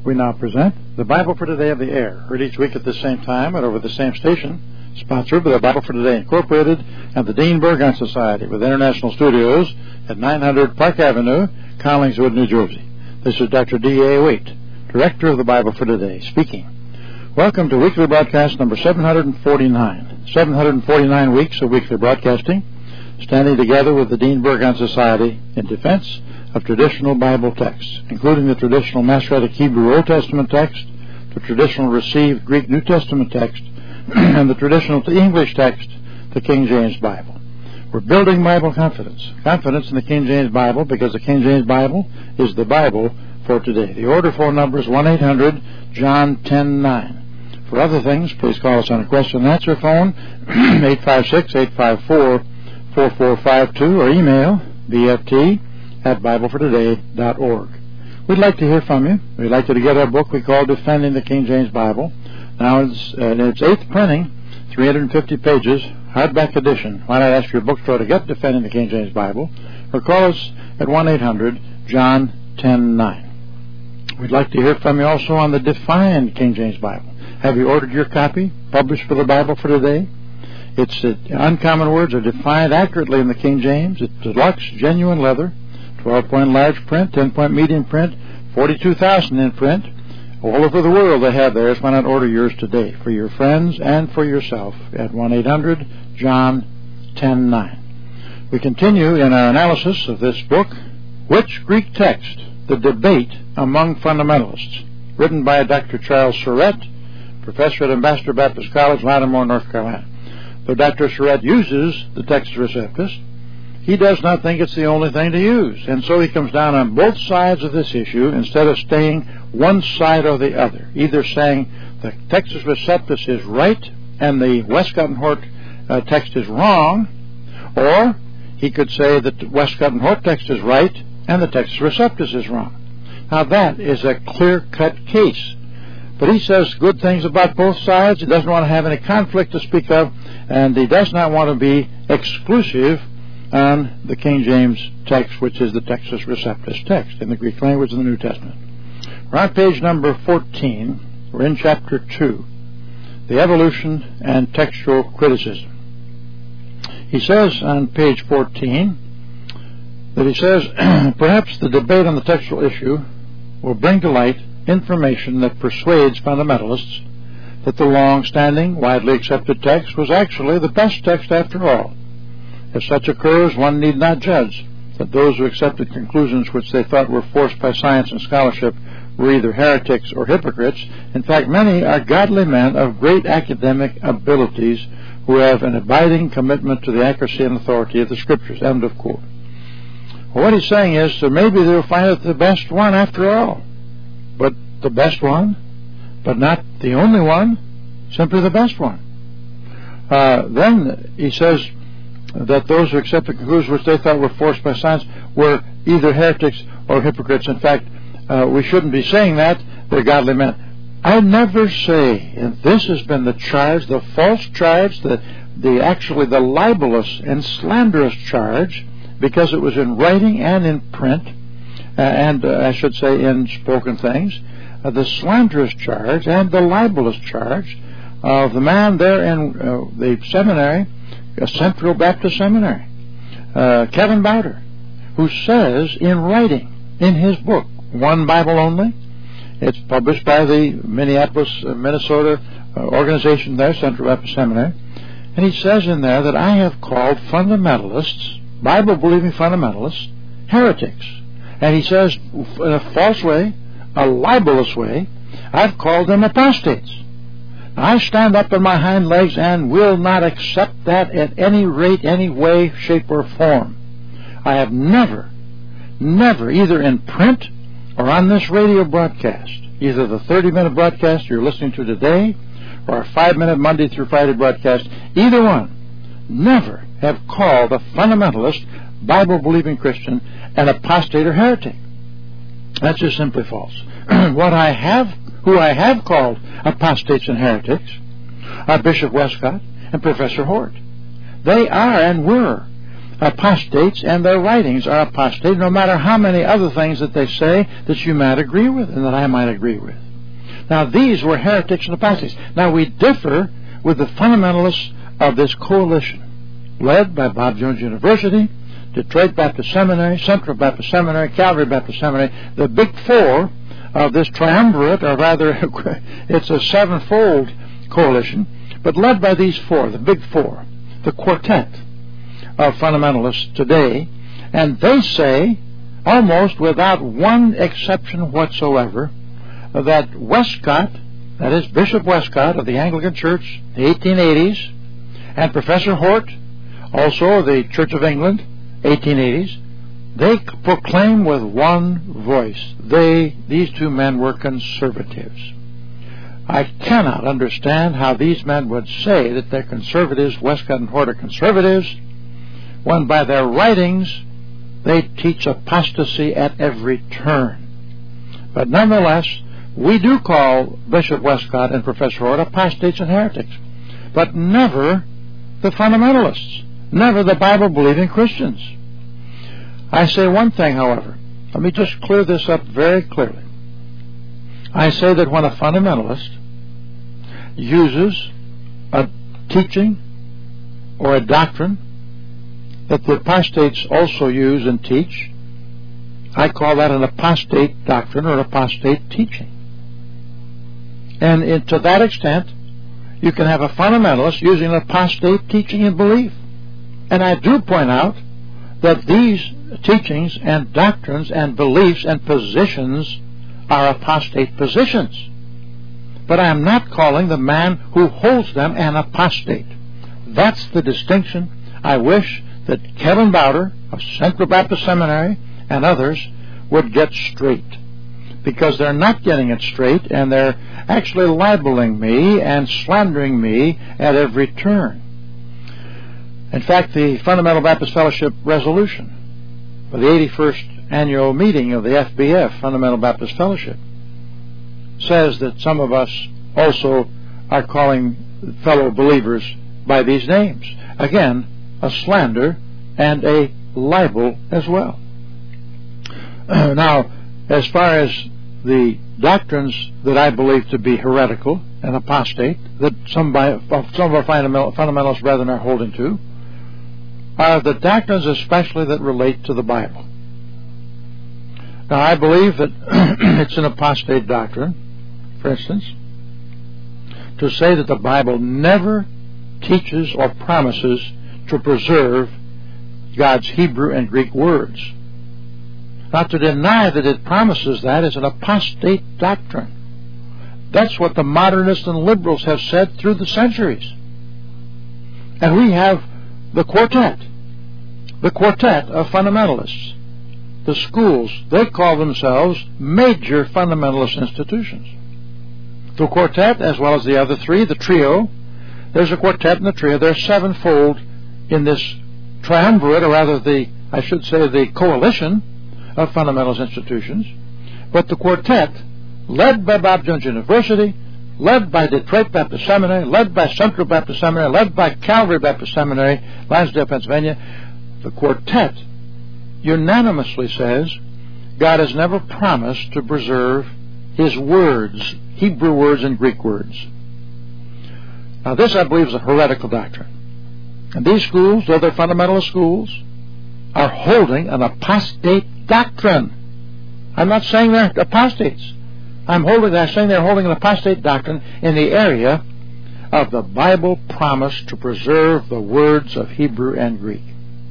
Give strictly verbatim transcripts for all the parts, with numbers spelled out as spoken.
We now present the Bible for Today of the Air, heard each week at the same time and over the same station, sponsored by the Bible for Today Incorporated and the Dean Burgon Society with international studios at nine hundred Park Avenue, Collingswood, New Jersey. This is Doctor D A Waite, Director of the Bible for Today, speaking. Welcome to weekly broadcast number seven hundred forty-nine. seven hundred forty-nine weeks of weekly broadcasting, standing together with the Dean Burgon Society in defense of traditional Bible texts, including the traditional Masoretic Hebrew Old Testament text, the traditional received Greek New Testament text, and the traditional English text, the King James Bible. We're building Bible confidence. Confidence in the King James Bible, because the King James Bible is the Bible for today. The order phone number is one eight hundred John ten nine. For other things, please call us on a question and answer phone, eight five six, eight five four, four four five two, or email B F T at Bible for Today dot org. We'd like to hear from you. We'd like you to get our book we call Defending the King James Bible. Now it's uh, in its eighth printing, three hundred fifty pages, hardback edition. Why not ask your bookstore to get Defending the King James Bible, or call us at one eight hundred John ten nine. We'd like to hear from you also on the Defined King James Bible. Have you ordered your copy, published for the Bible for Today? Its uh, uncommon words are defined accurately in the King James. It's deluxe, genuine leather, twelve point large print, ten point medium print, forty-two thousand in print. All over the world they have theirs. Why not order yours today for your friends and for yourself at one eight hundred John ten nine. We continue in our analysis of this book, Which Greek Text? The Debate Among Fundamentalists, written by Doctor Charles Surrett, professor at Ambassador Baptist College, Lattimore, North Carolina. Though Doctor Surrett uses the Textus Receptus, he does not think it's the only thing to use, and so he comes down on both sides of this issue instead of staying one side or the other, either saying the Textus Receptus is right and the Westcott and Hort uh, text is wrong, or he could say that the Westcott and Hort text is right and the Textus Receptus is wrong. Now that is a clear-cut case. But he says good things about both sides. He doesn't want to have any conflict to speak of, and he does not want to be exclusive on the King James text, which is the Textus Receptus text in the Greek language in the New Testament. We're on page number fourteen. We're in chapter two, the evolution and textual criticism. He says on page fourteen that he says, perhaps the debate on the textual issue will bring to light information that persuades fundamentalists that the long-standing, widely accepted text was actually the best text after all. If such occurs, one need not judge that those who accepted conclusions which they thought were forced by science and scholarship were either heretics or hypocrites. In fact, many are godly men of great academic abilities who have an abiding commitment to the accuracy and authority of the Scriptures. End of quote. Well, what he's saying is that maybe they'll find it the best one after all. But the best one, but not the only one, simply the best one. Uh, then he says that those who accepted conclusions which they thought were forced by science were either heretics or hypocrites. In fact, uh, we shouldn't be saying that. They're godly men. I never say, and this has been the charge, the false charge, the, the actually the libelous and slanderous charge, because it was in writing and in print, uh, and uh, I should say in spoken things, uh, the slanderous charge and the libelous charge of the man there in uh, the seminary, a Central Baptist Seminary, uh, Kevin Bowder, who says in writing in his book, One Bible Only, it's published by the Minneapolis, uh, Minnesota uh, organization there, Central Baptist Seminary, and he says in there that I have called fundamentalists, Bible-believing fundamentalists, heretics. And he says in a false way, a libelous way, I've called them apostates. I stand up on my hind legs and will not accept that at any rate, any way, shape, or form. I have never, never, either in print or on this radio broadcast, either the thirty-minute broadcast you're listening to today or a five-minute Monday through Friday broadcast, either one, never have called a fundamentalist, Bible-believing Christian an apostate or heretic. That's just simply false. What I have, who I have called apostates and heretics are Bishop Westcott and Professor Hort. They are and were apostates, and their writings are apostate, no matter how many other things that they say that you might agree with and that I might agree with. Now, these were heretics and apostates. Now, we differ with the fundamentalists of this coalition, led by Bob Jones University, Detroit Baptist Seminary, Central Baptist Seminary, Calvary Baptist Seminary, the big four of this triumvirate, or rather, it's a sevenfold coalition, but led by these four, the big four, the quartet of fundamentalists today, and they say, almost without one exception whatsoever, that Westcott, that is Bishop Westcott of the Anglican Church, the eighteen eighties, and Professor Hort, also of the Church of England, eighteen eighties, they proclaim with one voice, they, these two men were conservatives. I cannot understand how these men would say that they're conservatives, Westcott and Hort are conservatives, when by their writings they teach apostasy at every turn. But nonetheless, we do call Bishop Westcott and Professor Hort apostates and heretics, but never the fundamentalists, never the Bible-believing Christians. I say one thing, however. Let me just clear this up very clearly. I say that when a fundamentalist uses a teaching or a doctrine that the apostates also use and teach, I call that an apostate doctrine or an apostate teaching. And in, to that extent, you can have a fundamentalist using an apostate teaching and belief. And I do point out that these teachings and doctrines and beliefs and positions are apostate positions. But I am not calling the man who holds them an apostate. That's the distinction I wish that Kevin Bowder of Central Baptist Seminary and others would get straight. Because they're not getting it straight, and they're actually libeling me and slandering me at every turn. In fact, the Fundamental Baptist Fellowship resolution for the eighty-first annual meeting of the F B F, Fundamental Baptist Fellowship, says that some of us also are calling fellow believers by these names. Again, a slander and a libel as well. Now, as far as the doctrines that I believe to be heretical and apostate, that some, by, some of our fundamentalist brethren are holding to, are the doctrines especially that relate to the Bible. Now, I believe that it's an apostate doctrine, for instance, to say that the Bible never teaches or promises to preserve God's Hebrew and Greek words. Now, to deny that it promises that is an apostate doctrine. That's what the modernists and liberals have said through the centuries. And we have the quartet, the quartet of fundamentalists. The schools, they call themselves major fundamentalist institutions. The quartet, as well as the other three, the trio, there's a quartet and a trio. They're sevenfold in this triumvirate, or rather the, I should say, the coalition of fundamentalist institutions. But the quartet, led by Bob Jones University, led by Detroit Baptist Seminary, led by Central Baptist Seminary, led by Calvary Baptist Seminary, Lansdale, Pennsylvania, the quartet unanimously says God has never promised to preserve His words, Hebrew words and Greek words. Now, this, I believe, is a heretical doctrine. And these schools, though they're fundamentalist schools, are holding an apostate doctrine. I'm not saying they're apostates. I'm holding, I'm saying they're holding an apostate doctrine in the area of the Bible promise to preserve the words of Hebrew and Greek.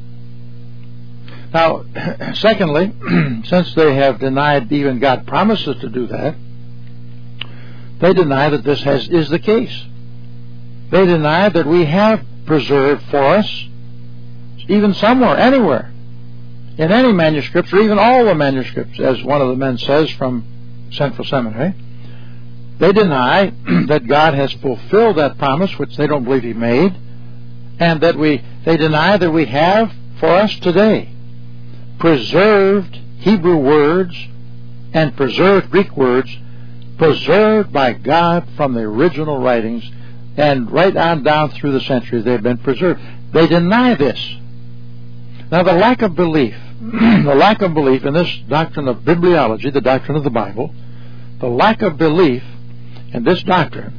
Now, secondly, since they have denied even God promises to do that, they deny that this has, is the case. They deny that we have preserved for us, even somewhere, anywhere, in any manuscripts, or even all the manuscripts, as one of the men says from Central Seminary, they deny that God has fulfilled that promise, which they don't believe He made, and that we, they deny that we have for us today preserved Hebrew words and preserved Greek words, preserved by God from the original writings, and right on down through the centuries they've been preserved. They deny this. Now, the lack of belief, the lack of belief in this doctrine of bibliology, the doctrine of the Bible, the lack of belief in this doctrine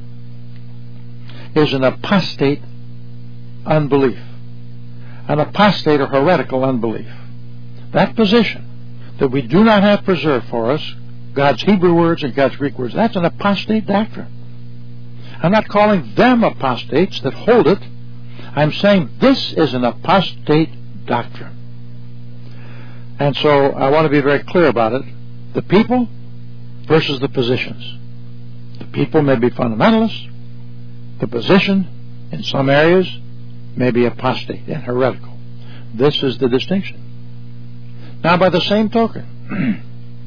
is an apostate unbelief, an apostate or heretical unbelief. That position that we do not have preserved for us God's Hebrew words and God's Greek words, that's an apostate doctrine. I'm not calling them apostates that hold it. I'm saying this is an apostate doctrine. And so I want to be very clear about it. The people versus the positions. The people may be fundamentalists. The position, in some areas, may be apostate and heretical. This is the distinction. Now, by the same token,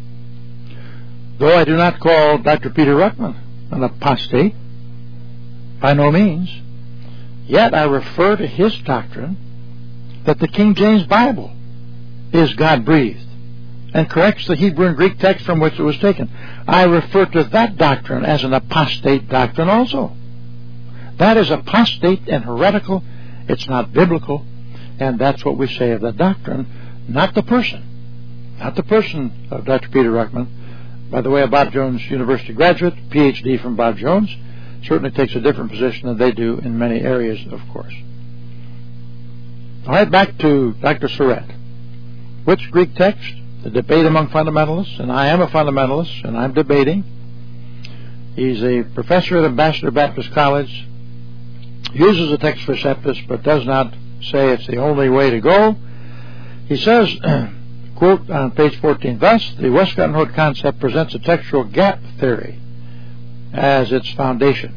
though I do not call Doctor Peter Ruckman an apostate, by no means, yet I refer to his doctrine that the King James Bible is God-breathed and corrects the Hebrew and Greek text from which it was taken. I refer to that doctrine as an apostate doctrine also. That is apostate and heretical. It's not biblical, and that's what we say of that doctrine, not the person. Not the person of Doctor Peter Ruckman. By the way, a Bob Jones University graduate, P H D from Bob Jones, certainly takes a different position than they do in many areas, of course. All right, back to Doctor Surratt. Which Greek text? The debate among fundamentalists, and I am a fundamentalist, and I'm debating. He's a professor at Ambassador Baptist College, uses the text for Septus, but does not say it's the only way to go. He says, quote on page fourteen, thus, the Westcott and Hort concept presents a textual gap theory as its foundation.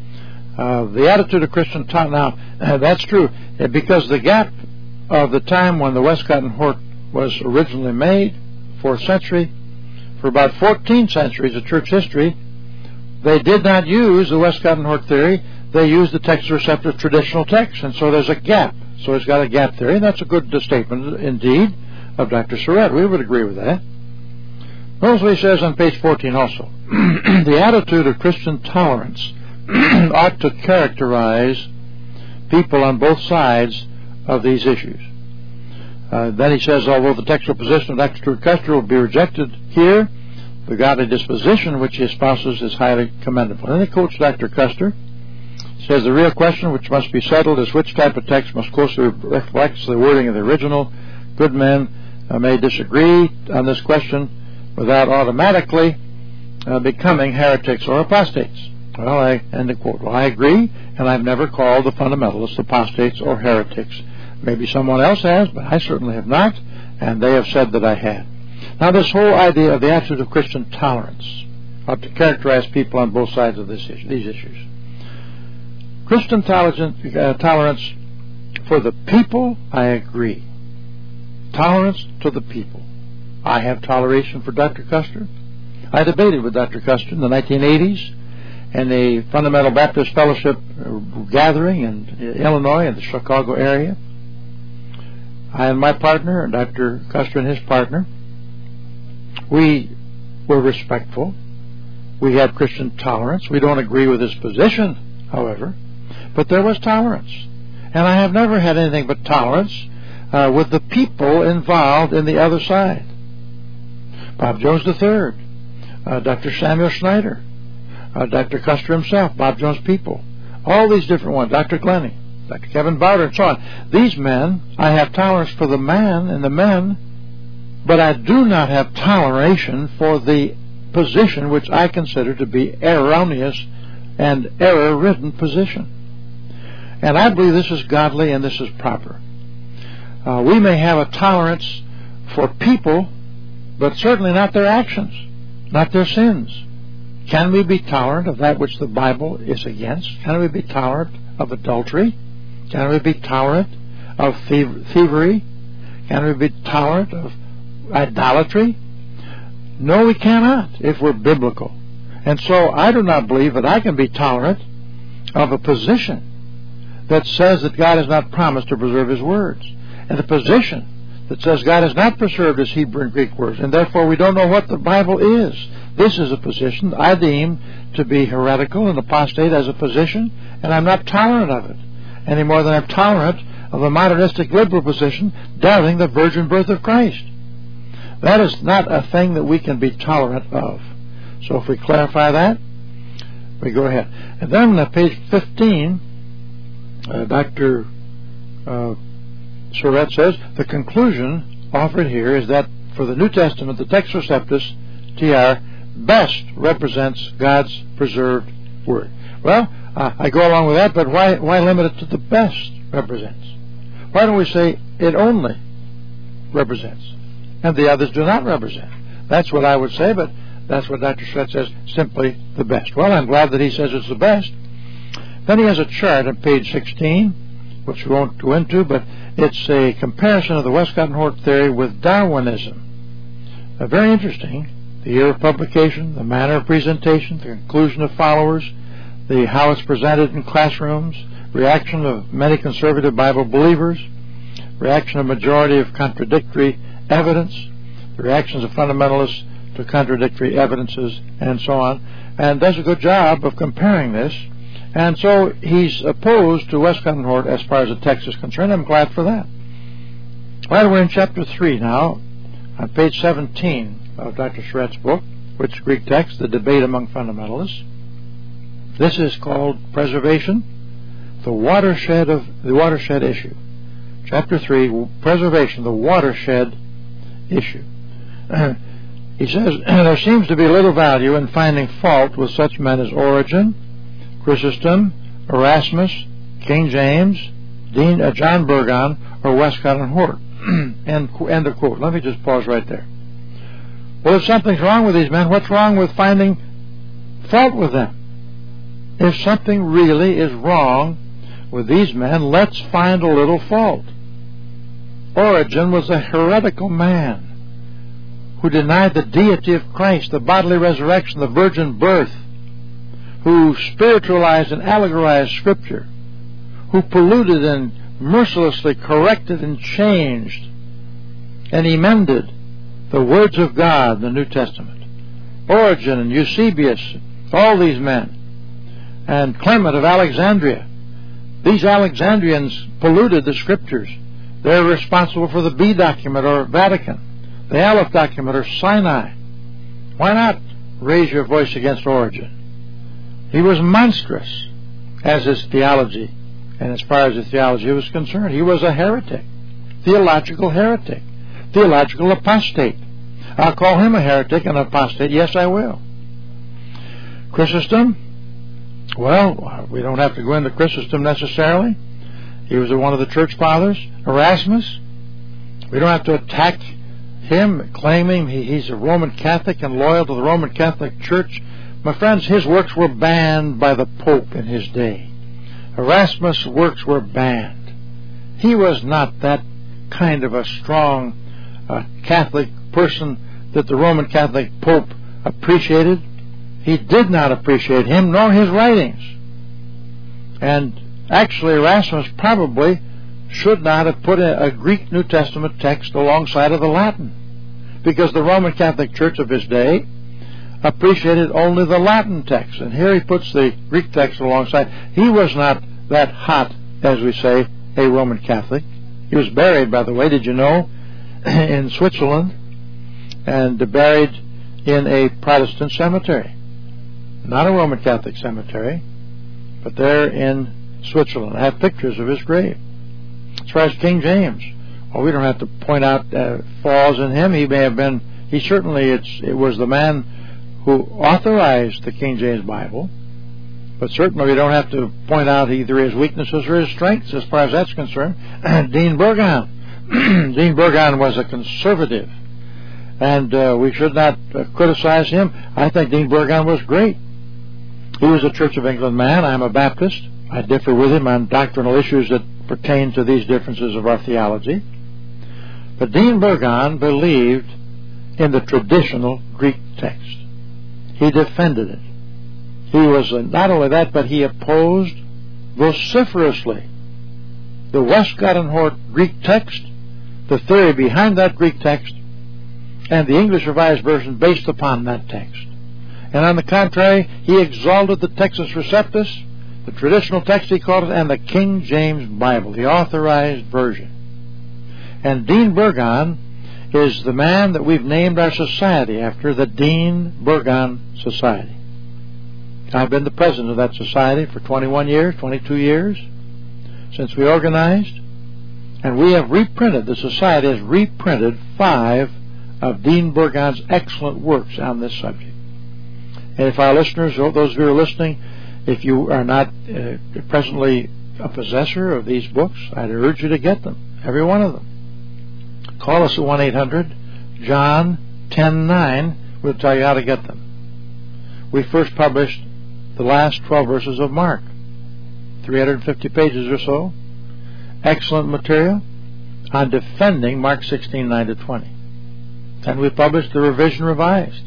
Uh, the attitude of Christian thought, now, uh, that's true, because the gap of the time when the Westcott and Hort was originally made, fourth century, for about fourteen centuries of church history, they did not use the Westcott and Hort theory. They used the text receptive traditional text, and so there's a gap. So it's got a gap theory, and that's a good statement indeed of Doctor Surratt. We would agree with that. Notice what he says on page fourteen also. The attitude of Christian tolerance ought to characterize people on both sides of these issues. Uh, then he says, although the textual position of Doctor Stuart Custer will be rejected here, the godly disposition which he espouses is highly commendable. And he quotes Doctor Custer. He says, the real question which must be settled is which type of text most closely reflects the wording of the original. Good men uh, may disagree on this question without automatically uh, becoming heretics or apostates. Well, I end the quote. Well, I agree, and I've never called the fundamentalists apostates or heretics. Maybe someone else has, but I certainly have not, and they have said that I had. Now, this whole idea of the attitude of Christian tolerance ought to characterize people on both sides of this issue, these issues. Christian tolerance, uh, tolerance for the people, I agree. Tolerance to the people. I have toleration for Doctor Custer. I debated with Doctor Custer in the nineteen eighties in the Fundamental Baptist Fellowship gathering in Illinois and the Chicago area. I and my partner, and Doctor Custer and his partner, we were respectful. We had Christian tolerance. We don't agree with his position, however, but there was tolerance. And I have never had anything but tolerance uh, with the people involved in the other side. Bob Jones the third, uh, Doctor Samuel Schneider, uh, Doctor Custer himself, Bob Jones people, all these different ones, Doctor Glennie, Doctor Kevin Bowder, and so on. These men, I have tolerance for the man and the men, but I do not have toleration for the position which I consider to be erroneous and error-ridden position. And I believe this is godly and this is proper. Uh, we may have a tolerance for people, but certainly not their actions, not their sins. Can we be tolerant of that which the Bible is against? Can we be tolerant of adultery? Can we be tolerant of thievery? Can we be tolerant of idolatry? No, we cannot if we're biblical. And so I do not believe that I can be tolerant of a position that says that God has not promised to preserve His words, and a position that says God has not preserved His Hebrew and Greek words, and therefore we don't know what the Bible is. This is a position I deem to be heretical and apostate as a position, and I'm not tolerant of it any more than I'm tolerant of the modernistic liberal position, doubting the virgin birth of Christ. That is not a thing that we can be tolerant of. So if we clarify that, we go ahead. And then on page fifteen, uh, Doctor Uh, Surratt says, the conclusion offered here is that for the New Testament, the Textus Receptus, T R, best represents God's preserved Word. Well, uh, I go along with that, but why, why limit it to the best represents? Why don't we say it only represents, and the others do not represent? That's what I would say, but that's what Doctor Surratt says, simply the best. Well, I'm glad that he says it's the best. Then he has a chart on page sixteen, which we won't go into, but it's a comparison of the Westcott and Hort theory with Darwinism. Uh, very interesting. The year of publication, the manner of presentation, the conclusion of followers, the how it's presented in classrooms, reaction of many conservative Bible believers, reaction of majority of contradictory evidence, the reactions of fundamentalists to contradictory evidences, and so on, and does a good job of comparing this. And so he's opposed to Westcott and Hort as far as the text is concerned. I'm glad for that. Well, we're in chapter three now, on page seventeen of Doctor Surratt's book, which is Greek text, The Debate Among Fundamentalists. This is called Preservation, the watershed of the watershed issue. Chapter three, Preservation, the watershed issue. Uh, he says, there seems to be little value in finding fault with such men as Origen, Chrysostom, Erasmus, King James, Dean uh, John Burgon, or Westcott and Hort. end, end of quote. Let me just pause right there. Well, if something's wrong with these men, what's wrong with finding fault with them? If something really is wrong with these men, let's find a little fault. Origen was a heretical man who denied the deity of Christ, the bodily resurrection, the virgin birth, who spiritualized and allegorized Scripture, who polluted and mercilessly corrected and changed and emended the words of God in the New Testament. Origen and Eusebius, all these men, and Clement of Alexandria. These Alexandrians polluted the Scriptures. They're responsible for the B document or Vatican, the Aleph document or Sinai. Why not raise your voice against Origen? He was monstrous as his theology, and as far as his theology was concerned, he was a heretic, theological heretic, theological apostate. I'll call him a heretic and apostate. Yes, I will. Chrysostom, well, we don't have to go into Chrysostom necessarily. He was one of the church fathers. Erasmus, we don't have to attack him, claiming he, he's a Roman Catholic and loyal to the Roman Catholic Church. My friends, his works were banned by the Pope in his day. Erasmus' works were banned. He was not that kind of a strong uh, Catholic person that the Roman Catholic Pope appreciated. He did not appreciate him nor his writings. And actually, Erasmus probably should not have put a, a Greek New Testament text alongside of the Latin, because the Roman Catholic Church of his day appreciated only the Latin text, and here he puts the Greek text alongside. He was not that hot, as we say, a Roman Catholic. He was buried, by the way, did you know, in Switzerland, and buried in a Protestant cemetery. Not a Roman Catholic cemetery, but there in Switzerland. I have pictures of his grave. As far as King James, well, we don't have to point out uh, flaws in him. He may have been, he certainly, it's, it was the man who authorized the King James Bible, but certainly we don't have to point out either his weaknesses or his strengths as far as that's concerned. Dean Burgon. Dean Burgon was a conservative, and uh, we should not uh, criticize him. I think Dean Burgon was great. He was a Church of England man. I'm a Baptist. I differ with him on doctrinal issues that pertain to these differences of our theology. But Dean Burgon believed in the traditional Greek text. He defended it. He was, uh, not only that, but he opposed vociferously the Westcott and Hort Greek text, the theory behind that Greek text, and the English Revised Version based upon that text. And on the contrary, he exalted the Textus Receptus, The traditional text, he called it, and the King James Bible, the authorized version. And Dean Burgon is the man that we've named our society after, the Dean Burgon Society. I've been the president of that society for twenty-one years, twenty-two years, since we organized. And we have reprinted, the society has reprinted five of Dean Burgon's excellent works on this subject. And if our listeners, or those who are listening, if you are not uh, presently a possessor of these books, I'd urge you to get them, every one of them. Call us at one eight hundred John ten nine. We'll tell you how to get them. We first published the last twelve verses of Mark, three hundred fifty pages or so. Excellent material on defending Mark sixteen nine to twenty. And we published the Revision Revised.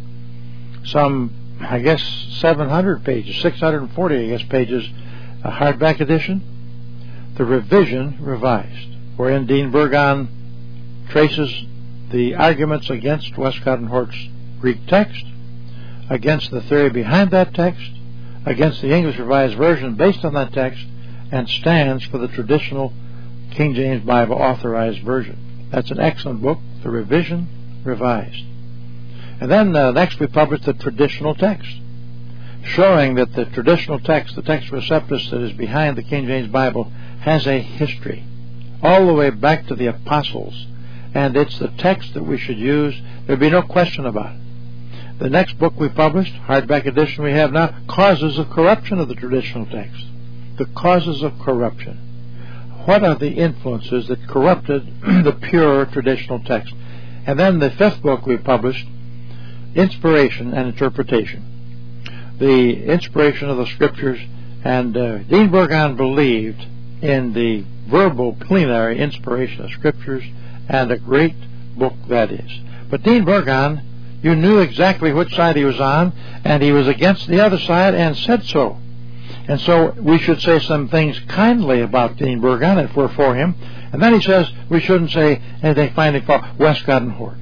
Some, I guess, seven hundred pages, six hundred forty, I guess, pages, a hardback edition. The Revision Revised, wherein Dean Burgon traces the arguments against Westcott and Hort's Greek text, against the theory behind that text, against the English Revised Version based on that text, and stands for the traditional King James Bible authorized version. That's an excellent book, the Revision Revised. And then uh, next we published the traditional text, showing that the traditional text, the Textus Receptus that is behind the King James Bible, has a history all the way back to the apostles, and it's the text that we should use. There'd be no question about it. The next book we published, hardback edition we have now, Causes of Corruption of the Traditional Text. The causes of corruption. What are the influences that corrupted the pure traditional text? And then the fifth book we published, Inspiration and Interpretation. The inspiration of the Scriptures, and uh, Dean Burgon believed in the verbal plenary inspiration of Scriptures, and a great book that is. But Dean Burgon, you knew exactly which side he was on, and he was against the other side and said so. And so we should say some things kindly about Dean Burgon if we're for him. And then he says we shouldn't say anything finding fault Westcott and Hort.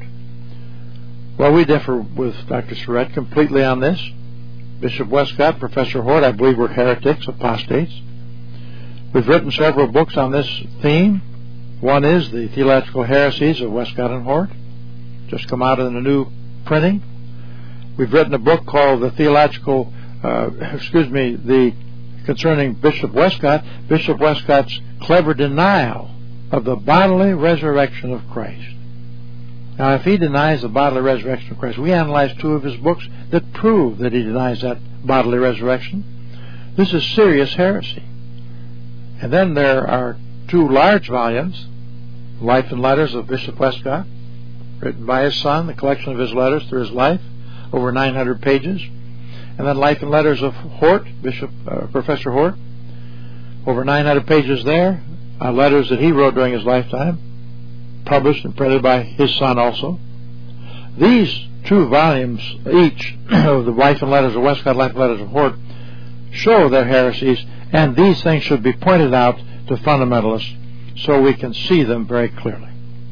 Well, we differ with Doctor Surratt completely on this. Bishop Westcott, Professor Hort, I believe, were heretics, apostates. We've written several books on this theme. One is the Theological Heresies of Westcott and Hort, just come out in a new printing. We've written a book called the Theological, uh, excuse me, the concerning Bishop Westcott, Bishop Westcott's clever denial of the bodily resurrection of Christ. Now, if he denies the bodily resurrection of Christ, we analyzed two of his books that prove that he denies that bodily resurrection. This is serious heresy. And then there are two large volumes, Life and Letters of Bishop Westcott, written by his son, the collection of his letters through his life, over nine hundred pages. And then Life and Letters of Hort, Bishop uh, Professor Hort, over nine hundred pages there, uh, letters that he wrote during his lifetime, published and printed by his son also. These two volumes each of the Life and Letters of Westcott, Life and Letters of Hort, show their heresies, and these things should be pointed out to fundamentalists so we can see them very clearly.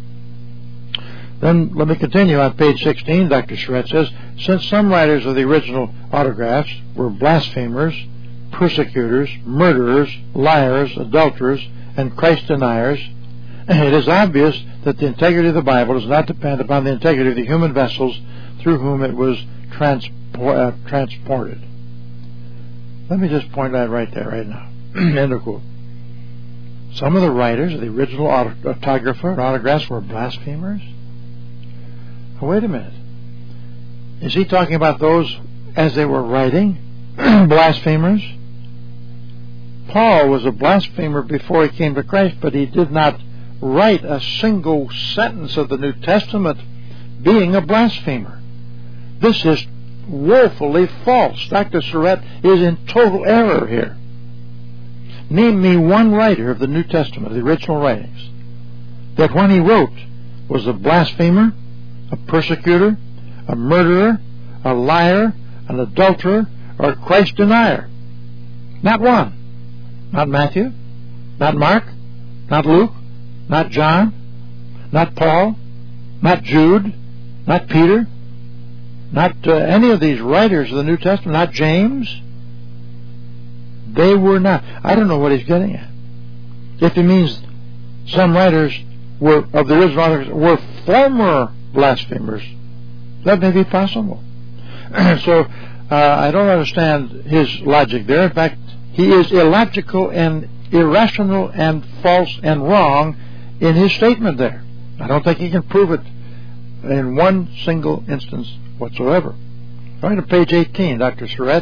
Then let me continue on page sixteen. Doctor Surratt says, since some writers of the original autographs were blasphemers, persecutors, murderers, liars, adulterers, and Christ deniers, it is obvious that the integrity of the Bible does not depend upon the integrity of the human vessels through whom it was transpor- uh, transported. Let me just point that right there, right now. End of quote. Some of the writers of the original autographer and autographs were blasphemers? Oh, wait a minute. Is he talking about those as they were writing? Blasphemers? Paul was a blasphemer before he came to Christ, but he did not write a single sentence of the New Testament being a blasphemer. This is woefully false. Doctor Surratt is in total error here. Name me one writer of the New Testament, the original writings, that when he wrote was a blasphemer, a persecutor, a murderer, a liar, an adulterer, or a Christ denier. Not one. Not Matthew, not Mark, not Luke, not John, not Paul, not Jude, not Peter, not uh, any of these writers of the New Testament, not James. They were not. I don't know what he's getting at. If he means some writers were of the original authors were former blasphemers, that may be possible. So uh, I don't understand his logic there. In fact, he is illogical and irrational and false and wrong in his statement there. I don't think he can prove it in one single instance whatsoever. Going to page eighteen, Doctor Surratt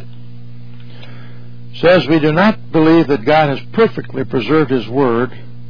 says, we do not believe that God has perfectly preserved His Word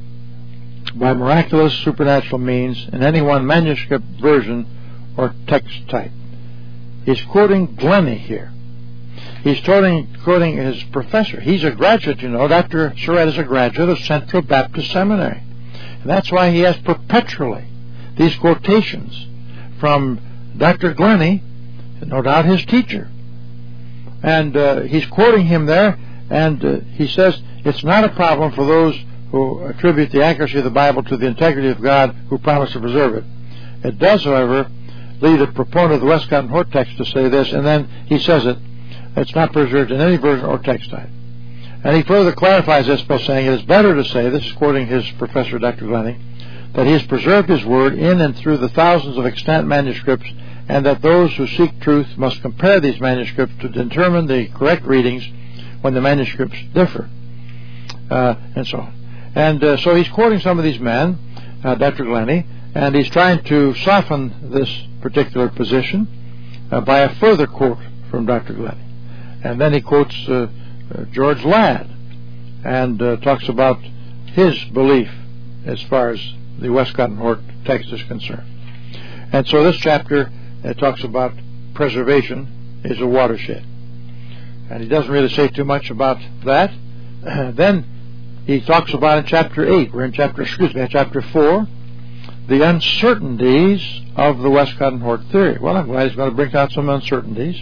by miraculous supernatural means in any one manuscript version or text type. He's quoting Glennie here. He's quoting, quoting his professor. He's a graduate, you know. Doctor Surratt is a graduate of Central Baptist Seminary. And that's why he has perpetually these quotations from Doctor Glennie, no doubt his teacher. And uh, he's quoting him there, and uh, he says it's not a problem for those who attribute the accuracy of the Bible to the integrity of God who promised to preserve it. It does, however, lead a proponent of the Westcott and Hort text to say this, and then he says it. It's not preserved in any version or text type. And he further clarifies this by saying it is better to say, this is quoting his professor, Doctor Glennie, that he has preserved his word in and through the thousands of extant manuscripts, and that those who seek truth must compare these manuscripts to determine the correct readings when the manuscripts differ, uh, and so on. And uh, so he's quoting some of these men, uh, Doctor Glennie, and he's trying to soften this particular position uh, by a further quote from Doctor Glennie. And then he quotes uh, uh, George Ladd and uh, talks about his belief as far as the Westcott and Hort text is concerned. And so this chapter uh, talks about preservation is a watershed. And he doesn't really say too much about that. Uh, then he talks about in chapter eight, we're in chapter, excuse me, chapter four, the uncertainties of the Westcott and Hort theory. Well, I'm glad he's going to bring out some uncertainties.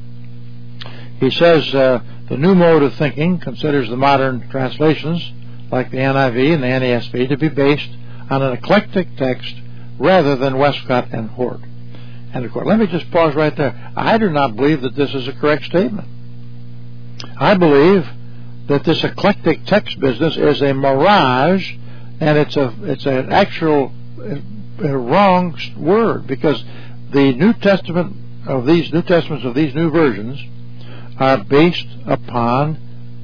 He says uh, the new mode of thinking considers the modern translations, like the N I V and the N A S B, to be based on an eclectic text rather than Westcott and Hort. And of course, let me just pause right there. I do not believe that this is a correct statement. I believe that this eclectic text business is a mirage, and it's a it's an actual uh, wrong word, because the New Testament of these New Testaments of these new versions are based upon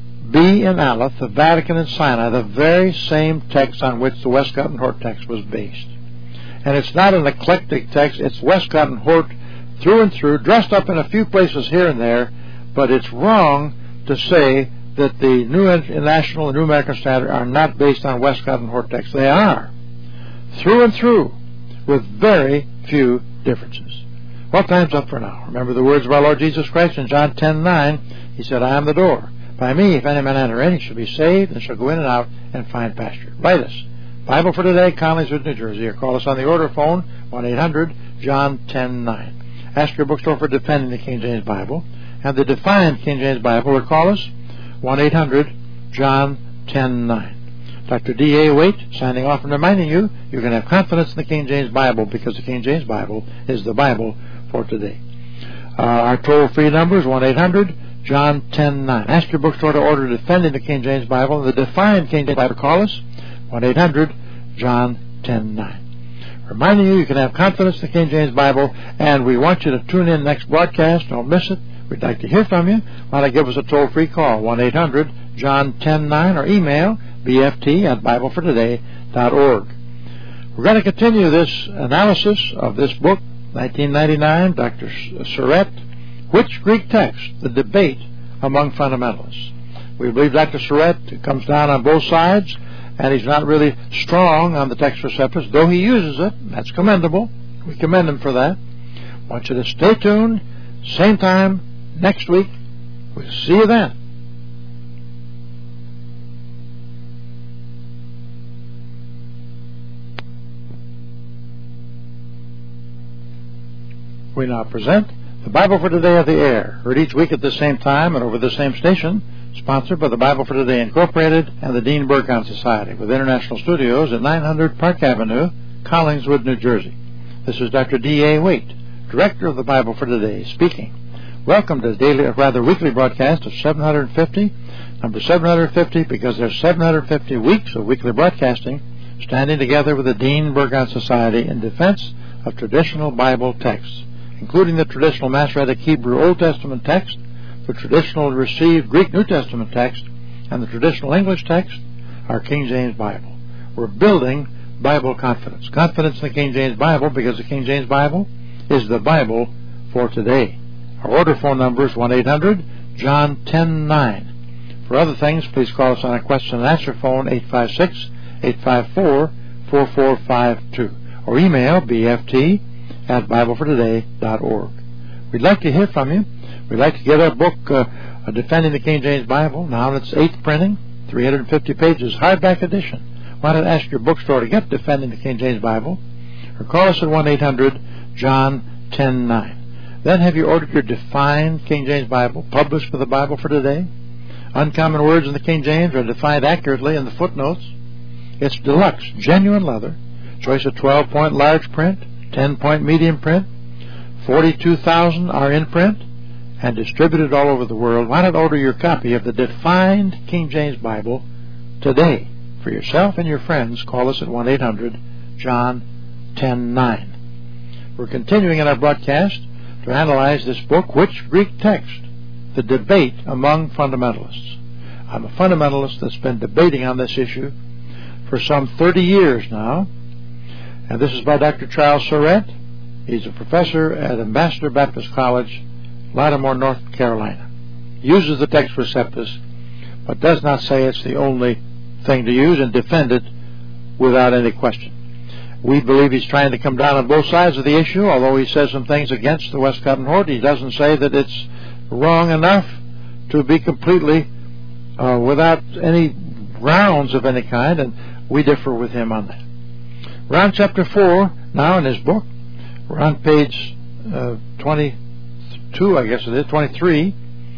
B and Aleph, the Vatican and Sinai, the very same text on which the Westcott and Hort text was based. And it's not an eclectic text, it's Westcott and Hort through and through, dressed up in a few places here and there, but it's wrong to say that the New International and New American Standard are not based on Westcott and Hort text. They are, through and through, with very few differences. Well, time's up for now. Remember the words of our Lord Jesus Christ in John ten nine. He said, I am the door. By me, if any man enter in, he shall be saved, and shall go in and out and find pasture. Write us. Bible for Today, Collingswood, New Jersey, or call us on the order phone, one eight hundred John ten nine. Ask your bookstore for Defending the King James Bible, and the Defiant King James Bible, or call us, one eight hundred John ten nine. Doctor D A Waite, signing off and reminding you, you can have confidence in the King James Bible, because the King James Bible is the Bible for today. Uh, our toll-free number is one eight hundred John ten nine. Ask your bookstore to order Defending the King James Bible, and the Defiant King James Bible. Call us, one eight hundred John ten nine. Reminding you, you can have confidence in the King James Bible, and we want you to tune in next broadcast. Don't miss it. We'd like to hear from you. Why not give us a toll-free call, one eight hundred John ten nine, or email b f t at bible for today dot org. We're going to continue this analysis of this book, nineteen ninety-nine, Doctor Surratt, Which Greek Text? The Debate Among Fundamentalists. We believe Doctor Surratt comes down on both sides, and he's not really strong on the text receptors, though he uses it. That's commendable. We commend him for that. I want you to stay tuned. Same time next week. We'll see you then. We now present the Bible for Today of the Air, heard each week at the same time and over the same station, sponsored by the Bible for Today Incorporated and the Dean Burgon Society, with international studios at nine hundred Park Avenue, Collingswood, New Jersey. This is Doctor D A Waite, Director of the Bible for Today, speaking. Welcome to the daily, or rather weekly broadcast of seven hundred fifty, number seven hundred fifty, because there's seven hundred fifty weeks of weekly broadcasting standing together with the Dean Burgon Society in defense of traditional Bible texts, including the traditional Masoretic Hebrew Old Testament text, the traditional received Greek New Testament text, and the traditional English text, our King James Bible. We're building Bible confidence. Confidence in the King James Bible, because the King James Bible is the Bible for today. Our order phone number is one eight hundred John ten nine. For other things, please call us on a question and answer phone, eight five six, eight five four, four four five two, or email b f t at bible for today dot org. We'd like to hear from you. We'd like to get our book, uh, Defending the King James Bible, now in its eighth printing, three hundred fifty pages, hardback edition. Why don't ask your bookstore to get Defending the King James Bible, or call us at one eight hundred John ten nine. Then have you ordered your Defined King James Bible, published with the Bible for Today? Uncommon words in the King James are defined accurately in the footnotes. It's deluxe, genuine leather, choice of twelve-point large print, ten-point medium print, forty-two thousand are in print, and distributed all over the world. Why not order your copy of the Defined King James Bible today? For yourself and your friends, call us at one eight hundred John ten nine. We're continuing in our broadcast to analyze this book, Which Greek Text? The Debate Among Fundamentalists. I'm a fundamentalist that's been debating on this issue for some thirty years now, and this is by Doctor Charles Surratt. He's a professor at Ambassador Baptist College, Lattimore, North Carolina. He uses the Textus Receptus, but does not say it's the only thing to use, and defend it without any question. We believe he's trying to come down on both sides of the issue, although he says some things against the Westcott and Hort. He doesn't say that it's wrong enough to be completely uh, without any grounds of any kind, and we differ with him on that. We're on chapter four now in his book. We're on page uh, twenty-two, I guess it is, twenty-three,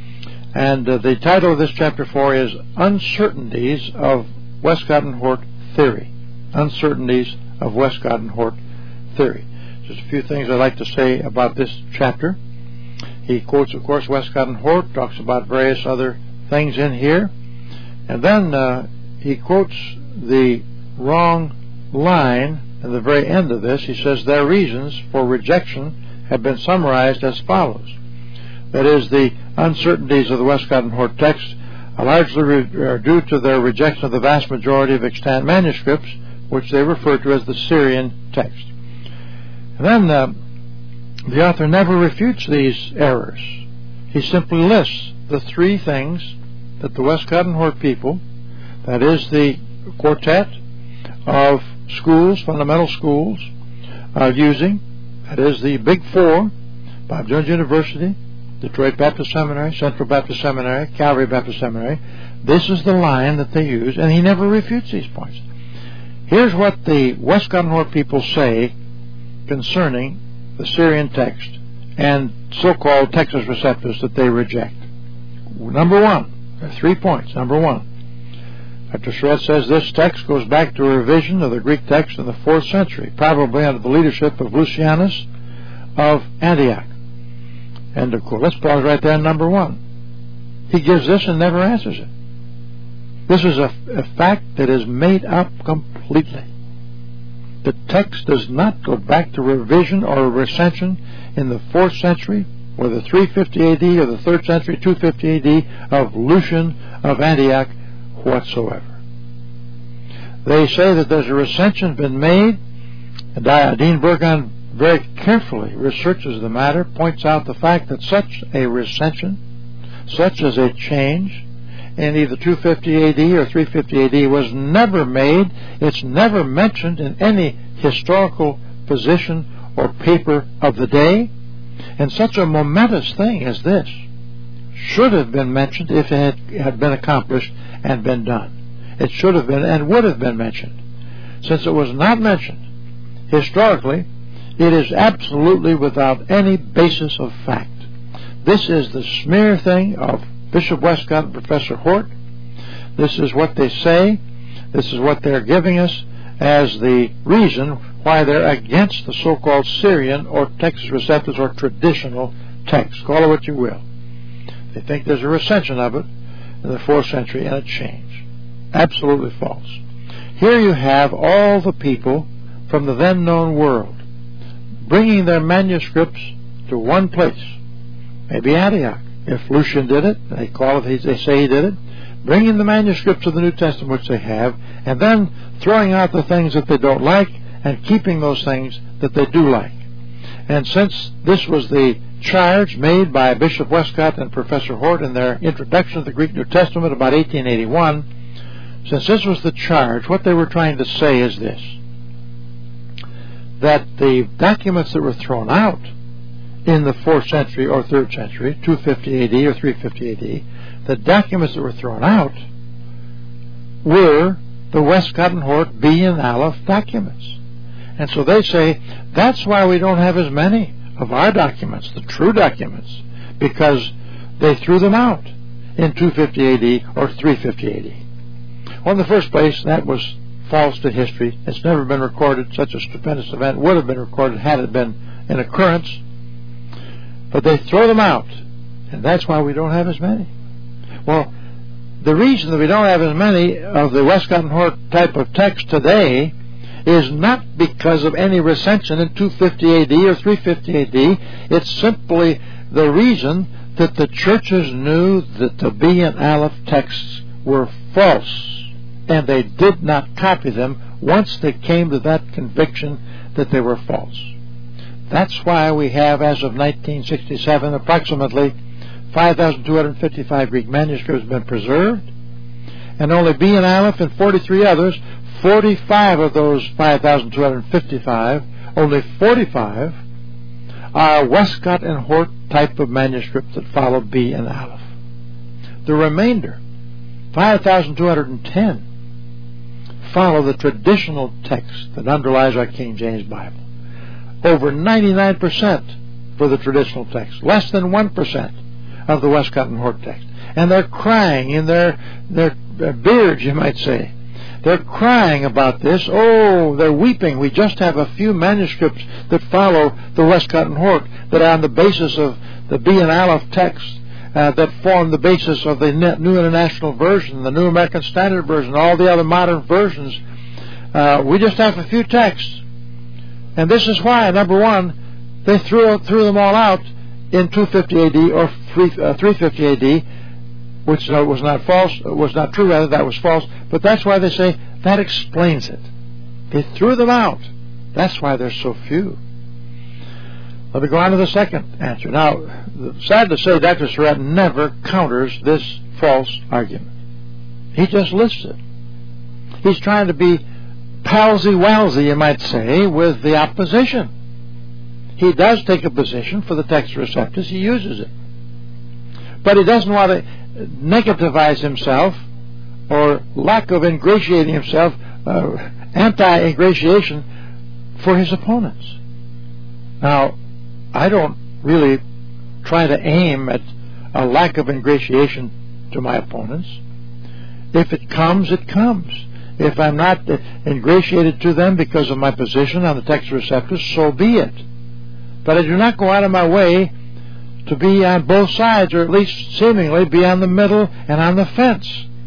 and uh, the title of this chapter four is Uncertainties of Westcott and Hort Theory. Uncertainties of Westcott and Hort Theory. Just a few things I'd like to say about this chapter. He quotes, of course, Westcott and Hort, talks about various other things in here, and then uh, he quotes the wrong line at the very end of this. He says their reasons for rejection have been summarized as follows. That is, the uncertainties of the Westcott and Hort text are largely re- are due to their rejection of the vast majority of extant manuscripts, which they refer to as the Syrian text. And then uh, the author never refutes these errors. He simply lists the three things that the Westcott and Hort people, that is the quartet of schools, fundamental schools, are using. That is the Big Four, Bob Jones University, Detroit Baptist Seminary, Central Baptist Seminary, Calvary Baptist Seminary. This is the line that they use, and he never refutes these points. Here's what the Westcott and Hort people say concerning the Syrian text and so-called Textus Receptus that they reject. Number one, there are three points. Number one, Doctor Surratt says this text goes back to a revision of the Greek text in the fourth century, probably under the leadership of Lucianus of Antioch. End of quote. Let's pause right there on number one. He gives this and never answers it. This is a, a fact that is made up completely. The text does not go back to revision or recension in the fourth century or the three fifty A D or the third century, two fifty A D of Lucian of Antioch whatsoever. They say that there's a recension been made, and Dean Burgon very carefully researches the matter, points out the fact that such a recension, such as a change in either two fifty A D or three fifty A D was never made. It's never mentioned in any historical position or paper of the day. And such a momentous thing as this should have been mentioned if it had, had been accomplished and been done. It should have been and would have been mentioned. Since it was not mentioned historically, it is absolutely without any basis of fact. This is the smear thing of Bishop Westcott and Professor Hort. This is what they say. This is what they're giving us as the reason why they're against the so-called Syrian or Textus Receptus or traditional text. Call it what you will. They think there's a recension of it in the fourth century, and it changed. Absolutely false. Here you have all the people from the then known world bringing their manuscripts to one place. Maybe Antioch. If Lucian did it, they call it, they say he did it, bringing the manuscripts of the New Testament which they have, and then throwing out the things that they don't like and keeping those things that they do like. And since this was the charge made by Bishop Westcott and Professor Hort in their introduction of the Greek New Testament about eighteen eighty-one, since this was the charge, what they were trying to say is this: that the documents that were thrown out in the fourth century or third century, two fifty A D or three fifty A D, the documents that were thrown out were the Westcott and Hort B and Aleph documents. And so they say that's why we don't have as many of our documents, the true documents, because they threw them out in two fifty A D or three fifty A D. Well, in the first place, that was false to history. It's never been recorded. Such a stupendous event would have been recorded had it been an occurrence. But they throw them out, and that's why we don't have as many. Well, the reason that we don't have as many of the Westcott and Hort type of text today is not because of any recension in two fifty A D or three fifty A D. It's simply the reason that the churches knew that the B and Aleph texts were false, and they did not copy them once they came to that conviction that they were false. That's why we have, as of nineteen sixty-seven, approximately five thousand two hundred fifty-five Greek manuscripts have been preserved, and only B and Aleph and forty-three others, forty-five of those five thousand two hundred fifty-five, only forty-five are Westcott and Hort type of manuscripts that follow B and Aleph. The remainder, five thousand two hundred ten, follow the traditional text that underlies our King James Bible. Over ninety-nine percent for the traditional text, less than one percent of the Westcott and Hort text. And they're crying in their, their, their beards, you might say. They're crying about this. Oh, they're weeping. We just have a few manuscripts that follow the Westcott and Hort, that are on the basis of the B and Aleph text, uh, that form the basis of the New International Version, the New American Standard Version, all the other modern versions. Uh, we just have a few texts. And this is why, number one, they threw threw them all out in two fifty A D or three fifty A D, which was not false, was not true, rather, that was false. But that's why they say that explains it. They threw them out. That's why there's so few. Let me go on to the second answer. Now, sad to say, Doctor Surratt never counters this false argument. He just lists it. He's trying to be palsy-walsy, you might say, with the opposition. He does take a position for the text receptus. He uses it. But he doesn't want to negativize himself or lack of ingratiating himself, uh, anti-ingratiation for his opponents. Now, I don't really try to aim at a lack of ingratiation to my opponents. If it comes, it comes. If I'm not ingratiated to them because of my position on the text receptus, so be it. But I do not go out of my way to be on both sides, or at least seemingly be on the middle and on the fence.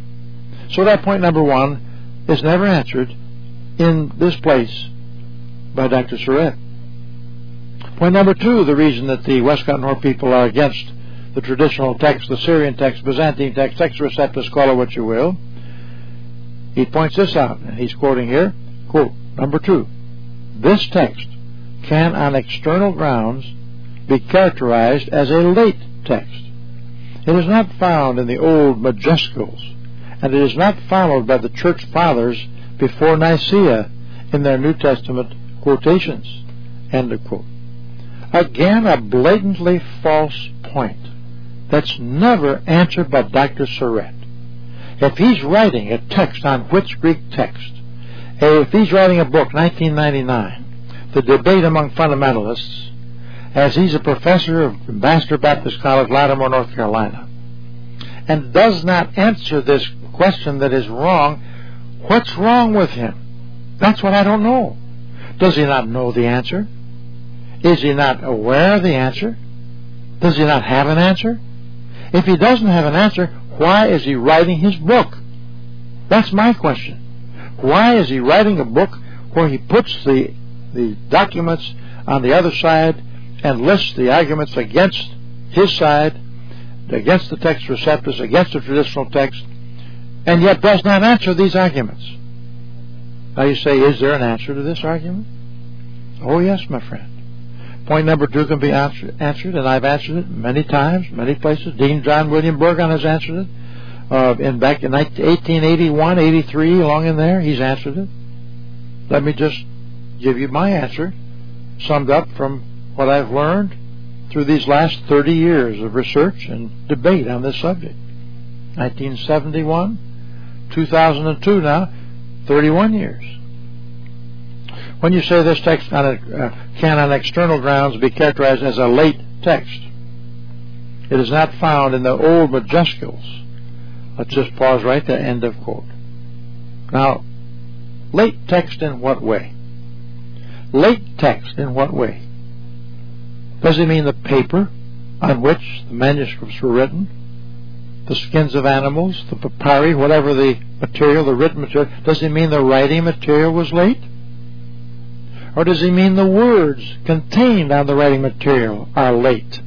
So that point number one is never answered in this place by Doctor Surratt. Point number two, the reason that the Westcott and Hort people are against the traditional text, the Syrian text, Byzantine text, text receptus, call it what you will, he points this out, and he's quoting here, quote, number two, this text can on external grounds be characterized as a late text. It is not found in the old Majesticals, and it is not followed by the church fathers before Nicaea in their New Testament quotations, end of quote. Again, a blatantly false point that's never answered by Doctor Surratt. If he's writing a text on which Greek text, if he's writing a book, nineteen ninety-nine, The Debate Among Fundamentalists, as he's a professor of Ambassador Baptist College, Lattimore, North Carolina, and does not answer this question that is wrong, what's wrong with him? That's what I don't know. Does he not know the answer? Is he not aware of the answer? Does he not have an answer? If he doesn't have an answer, why is he writing his book? That's my question. Why is he writing a book where he puts the, the documents on the other side and lists the arguments against his side, against the text receptus, against the traditional text, and yet does not answer these arguments? Now you say, is there an answer to this argument? Oh yes, my friend. Point number two can be answer, answered, and I've answered it many times, many places. Dean John William Burgon has answered it. Uh, in back in eighteen eighty-one, eighty-three, along in there, he's answered it. Let me just give you my answer, summed up from what I've learned through these last thirty years of research and debate on this subject. nineteen seventy-one, two thousand two now, thirty-one years. When you say this text on a, uh, can on external grounds be characterized as a late text, it is not found in the old majuscules. Let's just pause right there, end of quote. Now, late text in what way? Late text in what way? Does it mean the paper on which the manuscripts were written, the skins of animals, the papyri, whatever the material, the written material? Does it mean the writing material was late? Or does he mean the words contained on the writing material are late?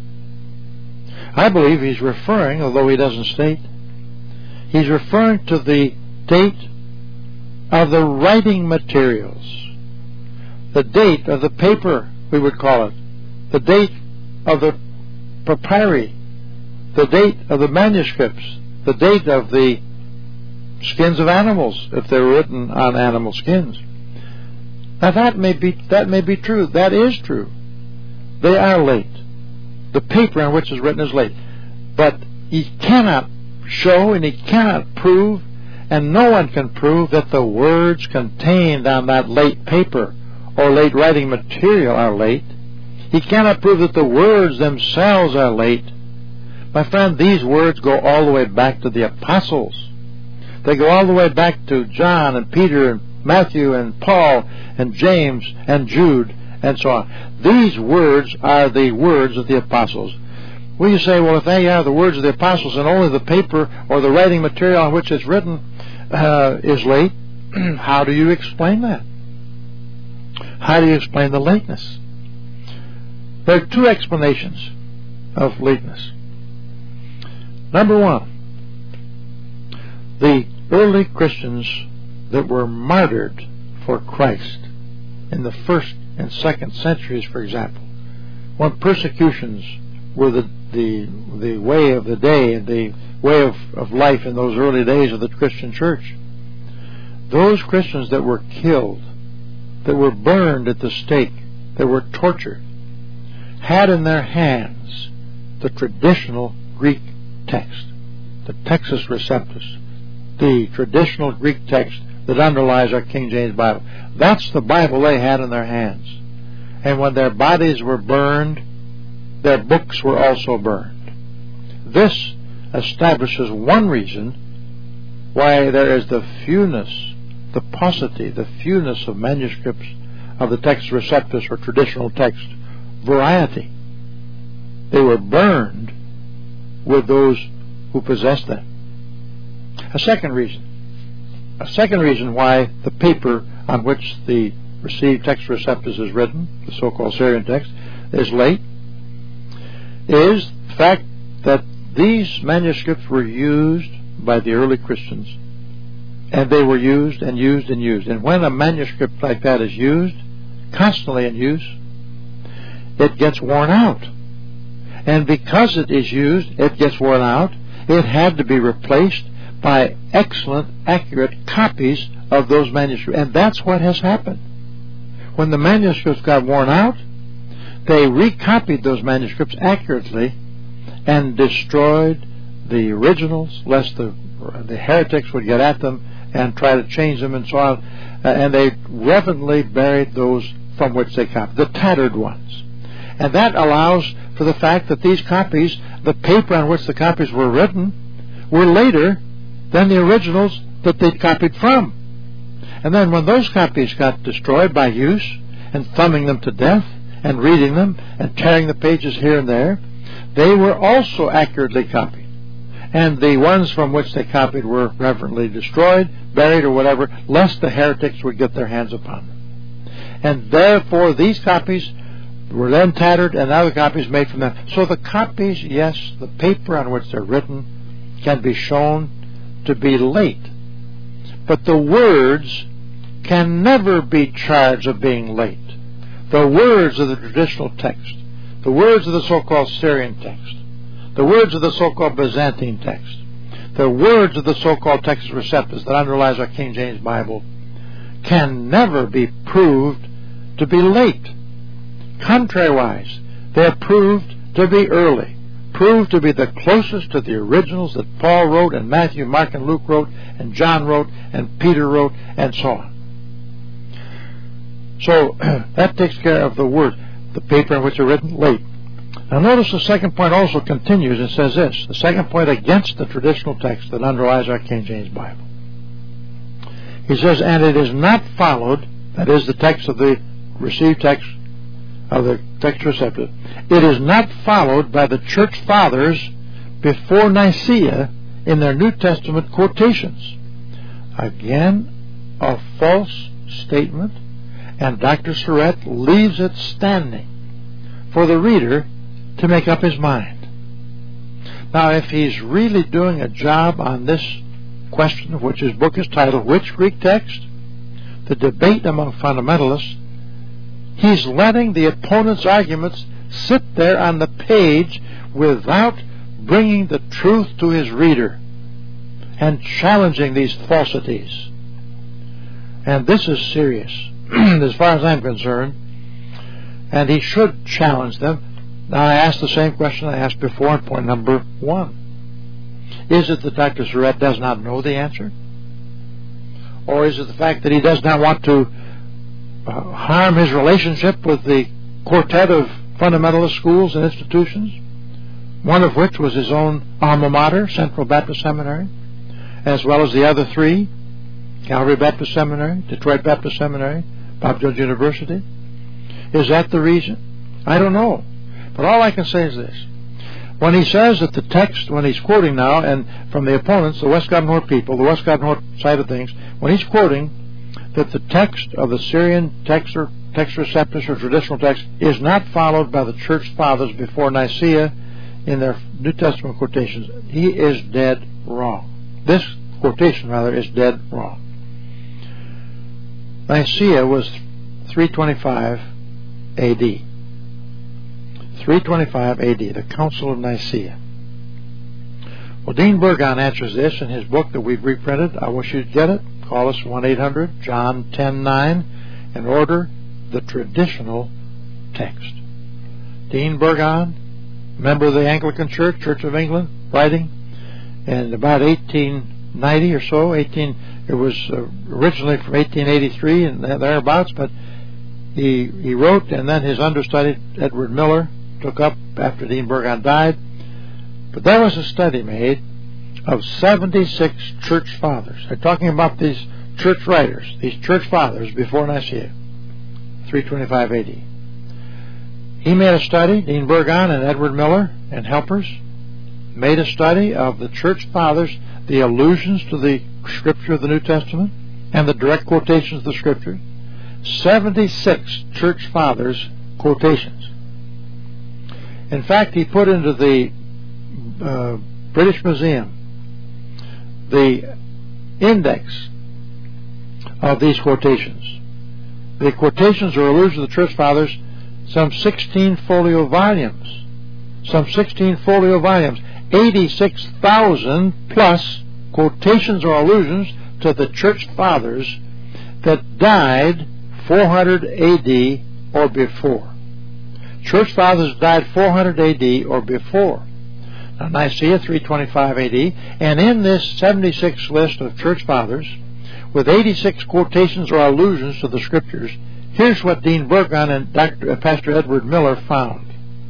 I believe he's referring, although he doesn't state, he's referring to the date of the writing materials, the date of the paper, we would call it, the date of the papyri, the date of the manuscripts, the date of the skins of animals, if they're written on animal skins. Now that may be that may be true. That is true. They are late. The paper on which is written is late. But he cannot show and he cannot prove, and no one can prove, that the words contained on that late paper or late writing material are late. He cannot prove that the words themselves are late. My friend, these words go all the way back to the apostles. They go all the way back to John and Peter and Matthew and Paul and James and Jude and so on. These words are the words of the apostles. Well, you say, well, if they are the words of the apostles and only the paper or the writing material on which it's written uh, is late, how do you explain that? How do you explain the lateness? There are two explanations of lateness. Number one, the early Christians that were martyred for Christ in the first and second centuries, for example, when persecutions were the the the way of the day and the way of, of life in those early days of the Christian church, those Christians that were killed, that were burned at the stake, that were tortured, had in their hands the traditional Greek text, the Textus Receptus, the traditional Greek text that underlies our King James Bible. That's the Bible they had in their hands. And when their bodies were burned, their books were also burned. This establishes one reason why there is the fewness, the paucity, the fewness of manuscripts of the Textus Receptus or traditional text variety. They were burned with those who possessed them. A second reason, a second reason why the paper on which the received Textus Receptus is written, the so-called Syrian text, is late, is the fact that these manuscripts were used by the early Christians, and they were used and used and used. And when a manuscript like that is used, constantly in use, it gets worn out. And because it is used, it gets worn out, it had to be replaced by excellent, accurate copies of those manuscripts. And that's what has happened. When the manuscripts got worn out, they recopied those manuscripts accurately and destroyed the originals, lest the, the heretics would get at them and try to change them and so on. Uh, and they reverently buried those from which they copied, the tattered ones. And that allows for the fact that these copies, the paper on which the copies were written, were later than the originals that they'd copied from. And then when those copies got destroyed by use and thumbing them to death and reading them and tearing the pages here and there, they were also accurately copied. And the ones from which they copied were reverently destroyed, buried, or whatever, lest the heretics would get their hands upon them. And therefore these copies were then tattered and other copies made from them. So the copies, yes, the paper on which they're written can be shown to be late. But the words can never be charged of being late. The words of the traditional text, the words of the so-called Syrian text, the words of the so-called Byzantine text, the words of the so-called Textus Receptus that underlies our King James Bible can never be proved to be late. Contrariwise, they're proved to be early, proved to be the closest to the originals that Paul wrote and Matthew, Mark, and Luke wrote and John wrote and Peter wrote and so on. So that takes care of the word, the paper in which they're written, late. Now notice the second point also continues and says this, the second point against the traditional text that underlies our King James Bible. He says, and it is not followed, that is the text of the received text of the Textus Receptus, it is not followed by the church fathers before Nicaea in their New Testament quotations. Again, a false statement, and Doctor Surratt leaves it standing for the reader to make up his mind. Now, if he's really doing a job on this question, of which his book is titled, Which Greek Text? The Debate Among Fundamentalists, he's letting the opponent's arguments sit there on the page without bringing the truth to his reader and challenging these falsities. And this is serious, as far as I'm concerned, and he should challenge them. Now, I asked the same question I asked before in point number one. Is it that Doctor Surratt does not know the answer? Or is it the fact that he does not want to uh, harm his relationship with the quartet of fundamentalist schools and institutions, one of which was his own alma mater, Central Baptist Seminary, as well as the other three, Calvary Baptist Seminary, Detroit Baptist Seminary, Bob Jones University? Is that the reason? I don't know. But all I can say is this. When he says that the text, when he's quoting now, and from the opponents, the Westcott North people, the Westcott North side of things, when he's quoting that the text of the Syrian text or Textus Receptus or traditional text is not followed by the church fathers before Nicaea in their New Testament quotations, he is dead wrong. This quotation, rather, is dead wrong. Nicaea was three twenty-five A D three twenty-five A D, the Council of Nicaea. Well, Dean Burgon answers this in his book that we've reprinted. I wish you'd get it. Call us one eight hundred John ten nine and order the traditional text. Dean Burgon, member of the Anglican Church, Church of England, writing in about eighteen ninety or so. eighteen It was uh, originally from eighteen eighty-three and thereabouts, but he he wrote, and then his understudy, Edward Miller, took up after Dean Burgon died. But there was a study made of seventy-six church fathers. They're talking about these church writers, these church fathers before Nicaea, three twenty-five A D. He made a study, Dean Burgon and Edward Miller and helpers made a study of the church fathers, the allusions to the Scripture of the New Testament and the direct quotations of the Scripture. seventy-six church fathers quotations. In fact, he put into the uh, British Museum the index of these quotations. The quotations or allusions of the church fathers, some sixteen folio volumes. Some sixteen folio volumes. eighty-six thousand plus quotations or allusions to the church fathers that died four hundred A D or before. Church fathers died four hundred A D or before. Now, Nicaea, three twenty-five A D, and in this seventy-six list of church fathers, with eighty-six quotations or allusions to the Scriptures, here's what Dean Burgon and Doctor Uh, Pastor Edward Miller found.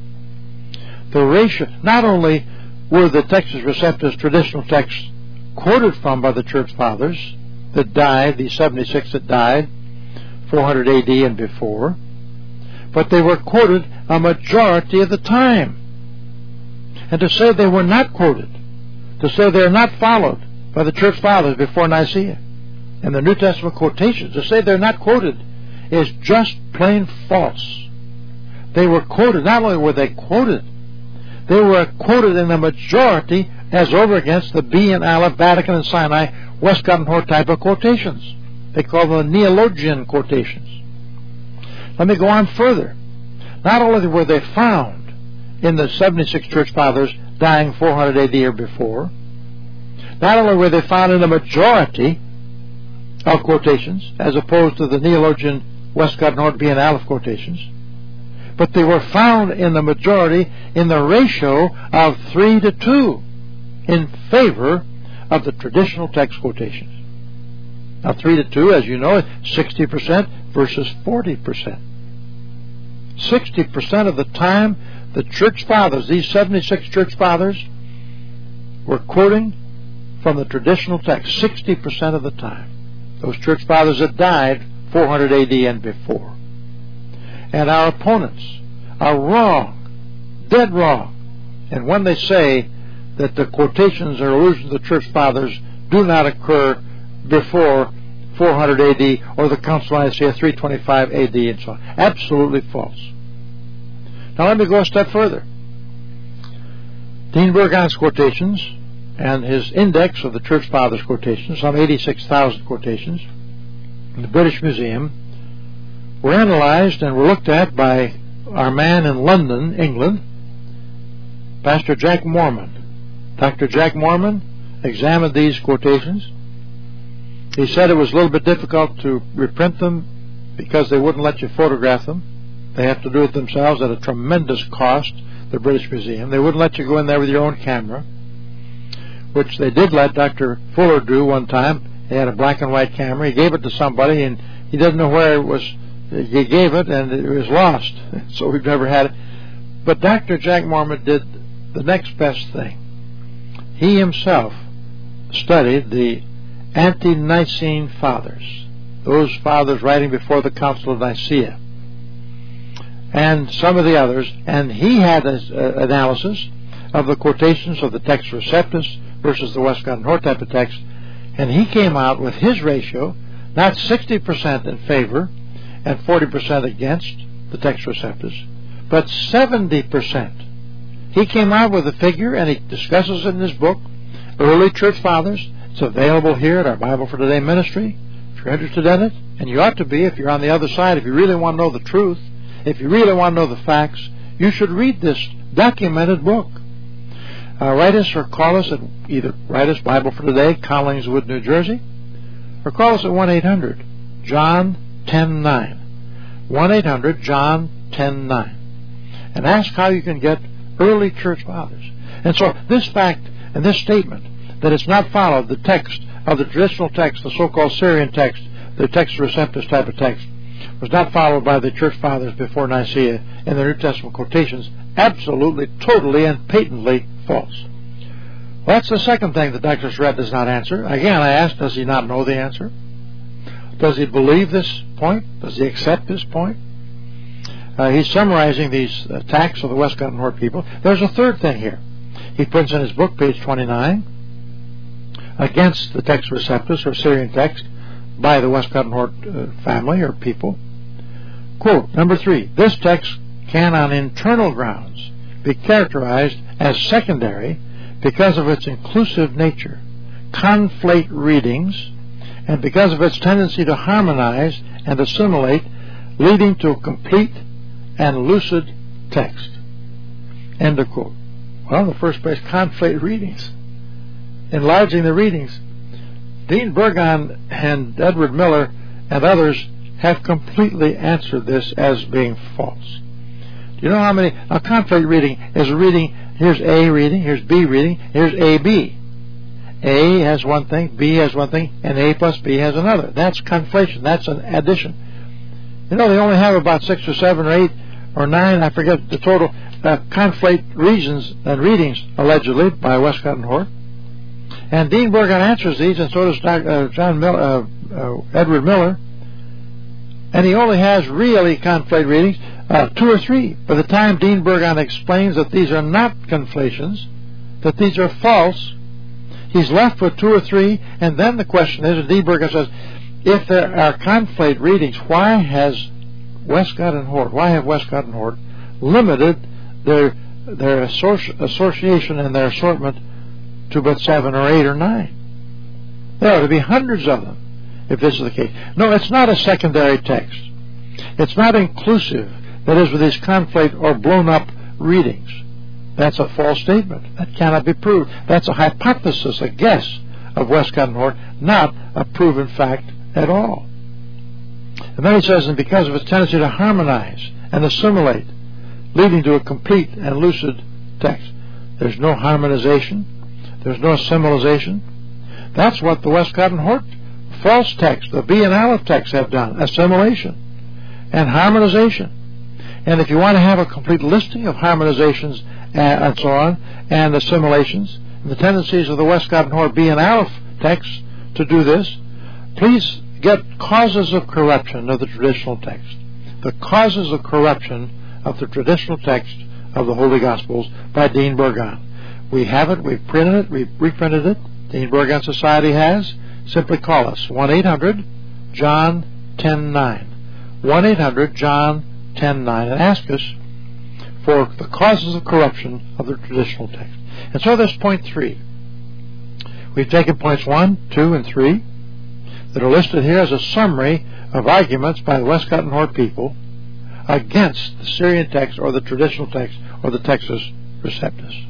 The ratio, not only were the Textus Receptus traditional texts quoted from by the church fathers that died, the seventy-six that died, four hundred A D and before, but they were quoted a majority of the time. And to say they were not quoted, to say they are not followed by the church fathers before Nicaea and the New Testament quotations, to say they're not quoted is just plain false. They were quoted. Not only were they quoted, they were quoted in the majority as over against the B and Aleph, Vatican and Sinai, Westcott and Hort type of quotations. They call them Neologian quotations. Let me go on further. Not only were they found in the seventy-six church fathers dying four hundred A D or before, not only were they found in the majority of quotations, as opposed to the Neologian Westcott and Hort, B and Aleph quotations, but they were found in the majority in the ratio of three to two in favor of the traditional text quotations. Now, three to two, as you know, is sixty percent versus forty percent. sixty percent of the time, the church fathers, these seventy-six church fathers, were quoting from the traditional text sixty percent of the time. Those church fathers that died four hundred A D and before. And our opponents are wrong, dead wrong. And when they say that the quotations or allusions to the church fathers do not occur before four hundred A D or the Council of Nicaea three twenty-five A D and so on. Absolutely false. Now let me go a step further. Dean Burgon's quotations and his index of the church fathers quotations, some eighty-six thousand quotations, in the British Museum, were analyzed and were looked at by our man in London, England, Pastor Jack Moorman. Doctor Jack Moorman examined these quotations. He said it was a little bit difficult to reprint them because they wouldn't let you photograph them. They have to do it themselves at a tremendous cost, the British Museum. They wouldn't let you go in there with your own camera, which they did let Doctor Fuller do one time. He had a black and white camera. He gave it to somebody, and he doesn't know where it was. He gave it, and it was lost, so we've never had it. But Doctor Jack Moorman did the next best thing. He himself studied the ante-Nicene fathers, those fathers writing before the Council of Nicaea, and some of the others, and he had an uh, analysis of the quotations of the Textus Receptus versus the Westcott and Hort type of text, and he came out with his ratio, not sixty percent in favor and forty percent against the Textus Receptus, but seventy percent. He came out with a figure, and he discusses it in his book, Early Church Fathers. It's available here at our Bible for Today ministry, if you're interested in it, and you ought to be if you're on the other side. If you really want to know the truth, if you really want to know the facts, you should read this documented book. Uh, write us or call us at either write us Bible for Today, Collingswood, New Jersey, or call us at one eight hundred John ten nine. one eight hundred John ten nine. And ask how you can get early church fathers. And so this fact and this statement that it's not followed, the text of the traditional text, the so-called Syrian text, the Textus Receptus type of text, was not followed by the church fathers before Nicaea in the New Testament quotations, absolutely, totally, and patently false. Well, that's the second thing that Doctor Surratt does not answer. Again, I asked, does he not know the answer? Does he believe this point? Does he accept this point? Uh, he's summarizing these attacks of the Westcott and Hort people. There's a third thing here. He prints in his book, page twenty-nine, against the Textus Receptus, or Syrian text, by the Westcott and Hort uh, family or people. Quote, number three, this text can on internal grounds be characterized as secondary because of its inclusive nature, conflate readings, and because of its tendency to harmonize and assimilate, leading to a complete and lucid text. End of quote. Well, in the first place, conflate readings, enlarging the readings. Dean Burgon and Edward Miller and others have completely answered this as being false. Do you know how many? A conflate reading is a reading. Here's A reading, here's B reading, here's A B. A has one thing, B has one thing, and A plus B has another. That's conflation. That's an addition. You know, they only have about six or seven or eight or nine, I forget the total, uh, conflate regions and readings, allegedly, by Westcott and Hort. And Dean Burgon answers these, and so does uh, John Miller, uh, uh, Edward Miller. And he only has really conflate readings uh, two or three. By the time Dean Burgon explains that these are not conflations, that these are false, he's left with two or three, and then the question is, and Dean Burgon says, if there are conflate readings, why has Westcott and Hort, why have Westcott and Hort limited their their associ- association and their assortment to but seven or eight or nine? There ought to be hundreds of them if this is the case. No, it's not a secondary text. It's not inclusive, that is, with these conflate or blown-up readings. That's a false statement. That cannot be proved. That's a hypothesis, a guess of Westcott and Hort, not a proven fact at all. And then he says, and because of its tendency to harmonize and assimilate, leading to a complete and lucid text. There's no harmonization. There's no assimilation. That's what the Westcott and Hort false text, the B and Aleph texts have done, assimilation and harmonization. And if you want to have a complete listing of harmonizations and, and so on, and assimilations, and the tendencies of the Westcott and Hort B and Aleph texts to do this, please get Causes of Corruption of the Traditional Text. The Causes of Corruption of the Traditional Text of the Holy Gospels by Dean Burgon. We have it, we've printed it, we've reprinted it. Dean Burgon Society has. Simply call us, one eight hundred John ten nine. one eight hundred John ten nine, and ask us for the causes of corruption of the traditional text. And so there's point three. We've taken points one, two, and three that are listed here as a summary of arguments by the Westcott and Hort people against the Syrian text or the traditional text or the Textus Receptus.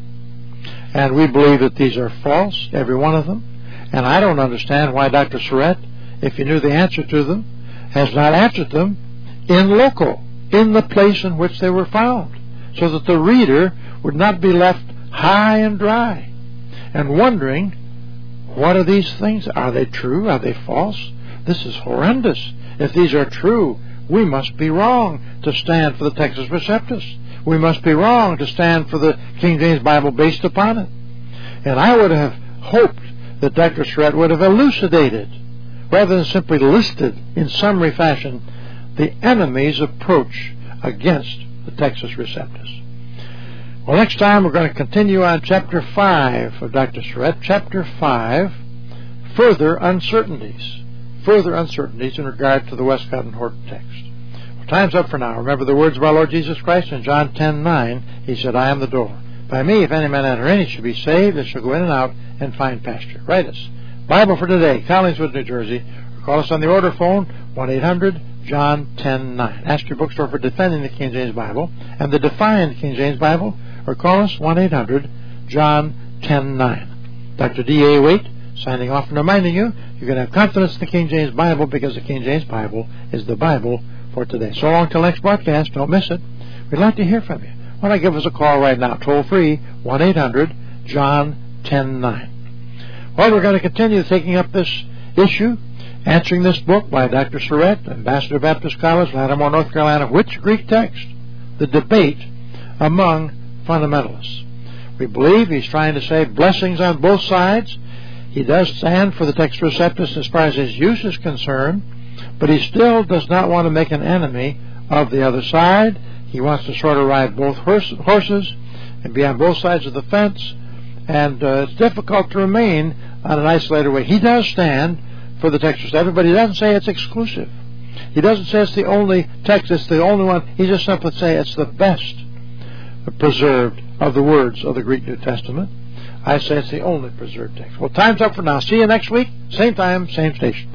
And we believe that these are false, every one of them. And I don't understand why Doctor Surratt, if he knew the answer to them, has not answered them in loco, in the place in which they were found, so that the reader would not be left high and dry and wondering, what are these things? Are they true? Are they false? This is horrendous. If these are true, we must be wrong to stand for the Textus Receptus. We must be wrong to stand for the King James Bible based upon it. And I would have hoped that Doctor Surratt would have elucidated, rather than simply listed in summary fashion, the enemy's approach against the Textus Receptus. Well, next time we're going to continue on chapter five of Doctor Surratt. Chapter five, further uncertainties. Further uncertainties in regard to the Westcott and Hort text. Well, time's up for now. Remember the words of our Lord Jesus Christ in John ten nine. He said, I am the door. By me, if any man enter in, he shall be saved, and shall go in and out and find pasture. Write us. Bible for Today, Collingswood, New Jersey. Or call us on the order phone, one eight hundred John ten nine. Ask your bookstore for Defending the King James Bible and the Defiant King James Bible, or call us one eight hundred John ten nine. Doctor D A Waite signing off and reminding you, you can have confidence in the King James Bible because the King James Bible is the Bible for today. So long till next broadcast. Don't miss it. We'd like to hear from you. Why don't give us a call right now, toll free, one eight hundred John ten nine. Well, we're going to continue taking up this issue, answering this book by Doctor Surratt, Ambassador Baptist College, Lattimore, North Carolina. Which Greek text? The debate among fundamentalists. We believe he's trying to say blessings on both sides. He does stand for the Textus Receptus as far as his use is concerned, but he still does not want to make an enemy of the other side. He wants to sort of ride both horses and be on both sides of the fence, and uh, it's difficult to remain on an isolated way. He does stand for the Textus Receptus, but he doesn't say it's exclusive. He doesn't say it's the only text, it's the only one. He just simply says it's the best preserved of the words of the Greek New Testament. I say it's the only preserved text. Well, time's up for now. See you next week, same time, same station.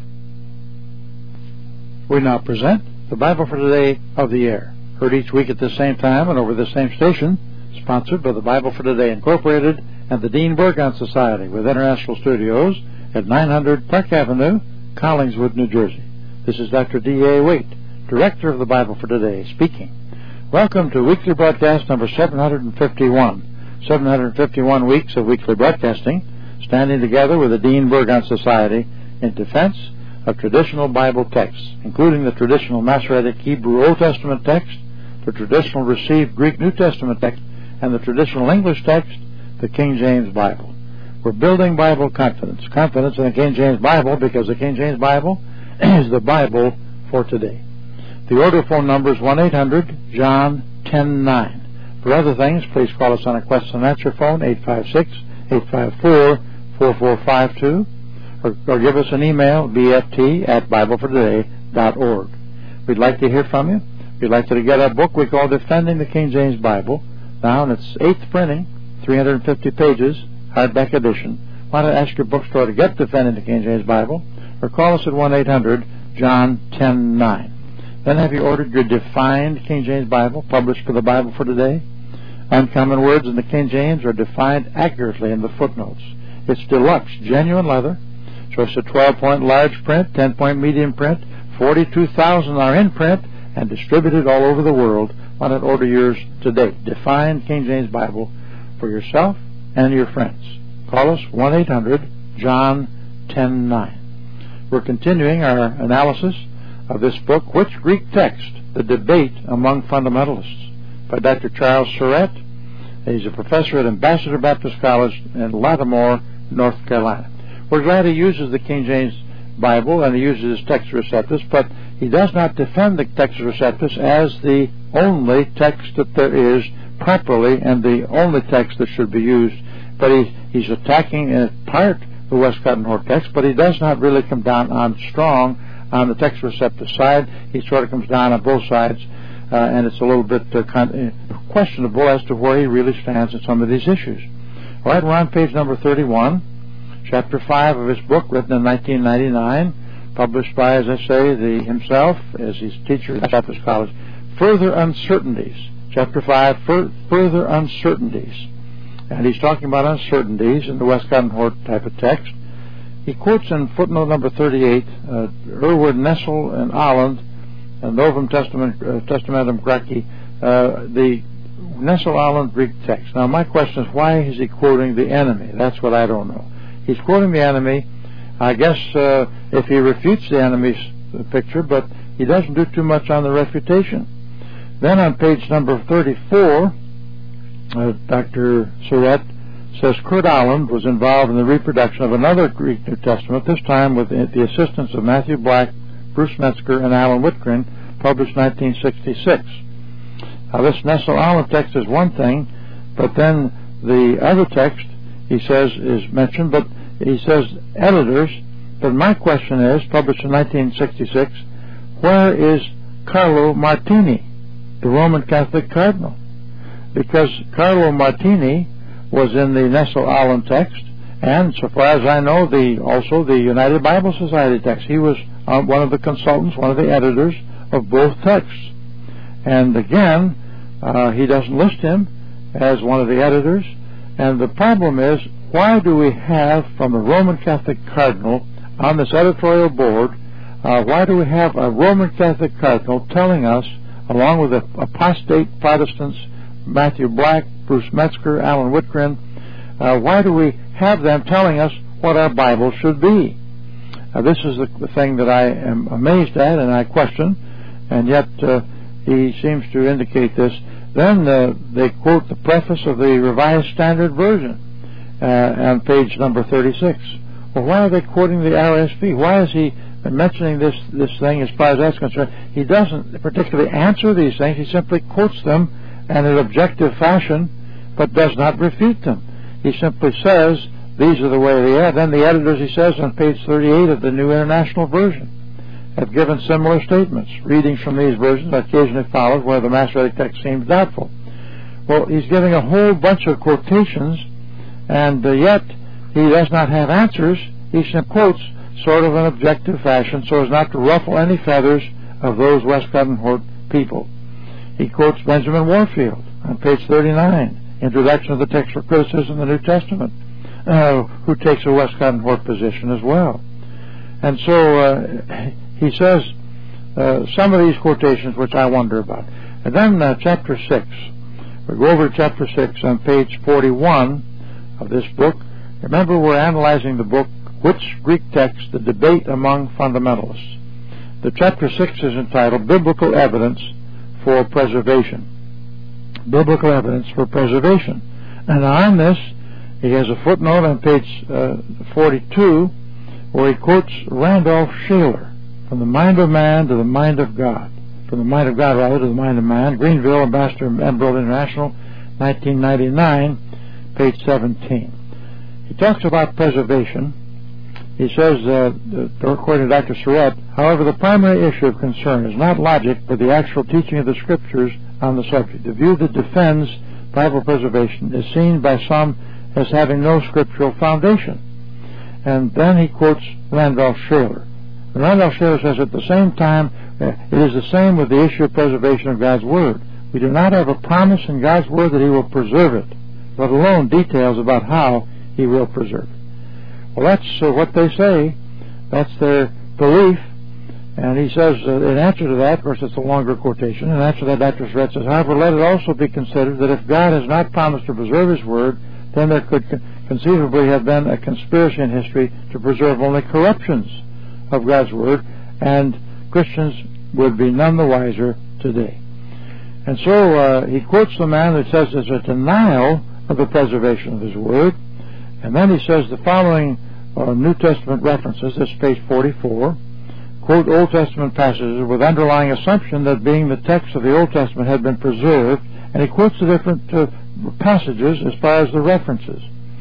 We now present the Bible for Today of the Air, heard each week at the same time and over the same station, sponsored by the Bible for Today Incorporated and the Dean Burgon Society with international studios at nine hundred Park Avenue, Collingswood, New Jersey. This is Doctor D A Waite, Director of the Bible for Today, speaking. Welcome to weekly broadcast number seven hundred fifty-one. seven hundred fifty-one weeks of weekly broadcasting, standing together with the Dean Burgon Society in defense of traditional Bible texts, including the traditional Masoretic Hebrew Old Testament text, the traditional received Greek New Testament text, and the traditional English text, the King James Bible. We're building Bible confidence. Confidence in the King James Bible because the King James Bible is the Bible for today. The order phone number is one eight hundred John ten nine. For other things, please call us on a question and answer phone, eight five six, eight five four, four four five two, or, or give us an email, b f t at bible for today dot org. We'd like to hear from you. We'd like you to get our book we call Defending the King James Bible, now in its eighth printing, three hundred fifty pages, hardback edition. Why don't I ask your bookstore to get Defending the King James Bible, or call us at one eight hundred John ten nine. Then have you ordered your Defined King James Bible, published for the Bible for Today? Uncommon words in the King James are defined accurately in the footnotes. It's deluxe, genuine leather. So it's a twelve-point large print, ten-point medium print. forty-two thousand are in print and distributed all over the world. Why not order yours today? Defined King James Bible for yourself and your friends. Call us one eight hundred John ten nine. We're continuing our analysis of this book, Which Greek Text? The Debate Among Fundamentalists, by Doctor Charles Surratt. He's a professor at Ambassador Baptist College in Lattimore, North Carolina. We're glad he uses the King James Bible and he uses his Textus Receptus, but he does not defend the Textus Receptus as the only text that there is properly and the only text that should be used. But he, he's attacking in part the Westcott and Hort text, but he does not really come down on strong on the Textus Receptus side. He sort of comes down on both sides, uh, and it's a little bit uh, con- questionable as to where he really stands in some of these issues. All right, we're on page number thirty-one, chapter five of his book, written in nineteen ninety-nine, published by, as I say, the himself, as his teacher at Baptist College. Further Uncertainties, chapter five, fur- Further Uncertainties. And he's talking about uncertainties in the Westcott and Hort type of text. He quotes in footnote number thirty-eight, uh, Erwin Nessel and Aland, and Novum Testament, uh, Testamentum Graeci, uh, the Nessel-Aland Greek text. Now, my question is, why is he quoting the enemy? That's what I don't know. He's quoting the enemy, I guess, uh, if he refutes the enemy's picture, but he doesn't do too much on the refutation. Then on page number thirty-four, uh, Doctor Surratt says Kurt Aland was involved in the reproduction of another Greek New Testament, this time with the assistance of Matthew Black, Bruce Metzger, and Alan Whitgren, published nineteen sixty-six. Now, this Nessel-Aland text is one thing, but then the other text, he says, is mentioned, but he says editors. But my question is, published in nineteen sixty-six, where is Carlo Martini, the Roman Catholic cardinal? Because Carlo Martini was in the Nessel-Aland text, and so far as I know, the also the United Bible Society text. He was uh, one of the consultants, one of the editors of both texts. And again, uh, he doesn't list him as one of the editors. And the problem is, why do we have from a Roman Catholic cardinal on this editorial board, uh, why do we have a Roman Catholic cardinal telling us, along with the apostate Protestants, Matthew Black, Bruce Metzger, Alan Whitgren, uh, why do we have them telling us what our Bible should be? Uh, this is the, the thing that I am amazed at and I question, and yet uh, he seems to indicate this. Then uh, they quote the preface of the Revised Standard Version uh, on page number thirty-six. Well, why are they quoting the R S V? Why is he mentioning this, this thing as far as that's concerned? He doesn't particularly answer these things. He simply quotes them in an objective fashion, but does not refute them. He simply says, these are the way they are. Then the editors, he says, on page thirty-eight of the New International Version, have given similar statements. Readings from these versions occasionally follows where the Masoretic text seems doubtful. Well, he's giving a whole bunch of quotations, and uh, yet he does not have answers. He quotes sort of an objective fashion so as not to ruffle any feathers of those Westcott and Hort people. He quotes Benjamin Warfield on page thirty-nine, Introduction of the Text for Criticism of the New Testament, uh, who takes a Westcott and Hort position as well. And so uh, he says uh, some of these quotations which I wonder about. And then uh, chapter six. We go over to chapter six on page forty-one of this book. Remember, we're analyzing the book, Which Greek Text? The Debate Among Fundamentalists. The chapter six is entitled Biblical Evidence for Preservation. Biblical Evidence for Preservation. And on this, he has a footnote on page uh, forty-two where he quotes Randolph Shaler, From the Mind of Man to the Mind of God. From the Mind of God, rather, to the Mind of Man. Greenville, Ambassador Emerald International, nineteen ninety-nine, page seventeen. He talks about preservation. He says, uh, according to Doctor Surratt, however, the primary issue of concern is not logic, but the actual teaching of the Scriptures on the subject. The view that defends Bible preservation is seen by some as having no scriptural foundation. And then he quotes Randolph Shaler. And Randolph Shaler says, at the same time, uh, it is the same with the issue of preservation of God's Word. We do not have a promise in God's Word that He will preserve it, let alone details about how He will preserve it. Well, that's uh, what they say. That's their belief. And he says, uh, in answer to that, of course, it's a longer quotation. In answer to that, Doctor Surratt says, however, let it also be considered that if God has not promised to preserve His Word, then there could con- conceivably have been a conspiracy in history to preserve only corruptions of God's Word, and Christians would be none the wiser today. And so uh, he quotes the man that says there's a denial of the preservation of His Word. And then he says the following uh, New Testament references, this is page forty-four, quote Old Testament passages with underlying assumption that being the text of the Old Testament had been preserved, and he quotes the different uh, passages as far as the references.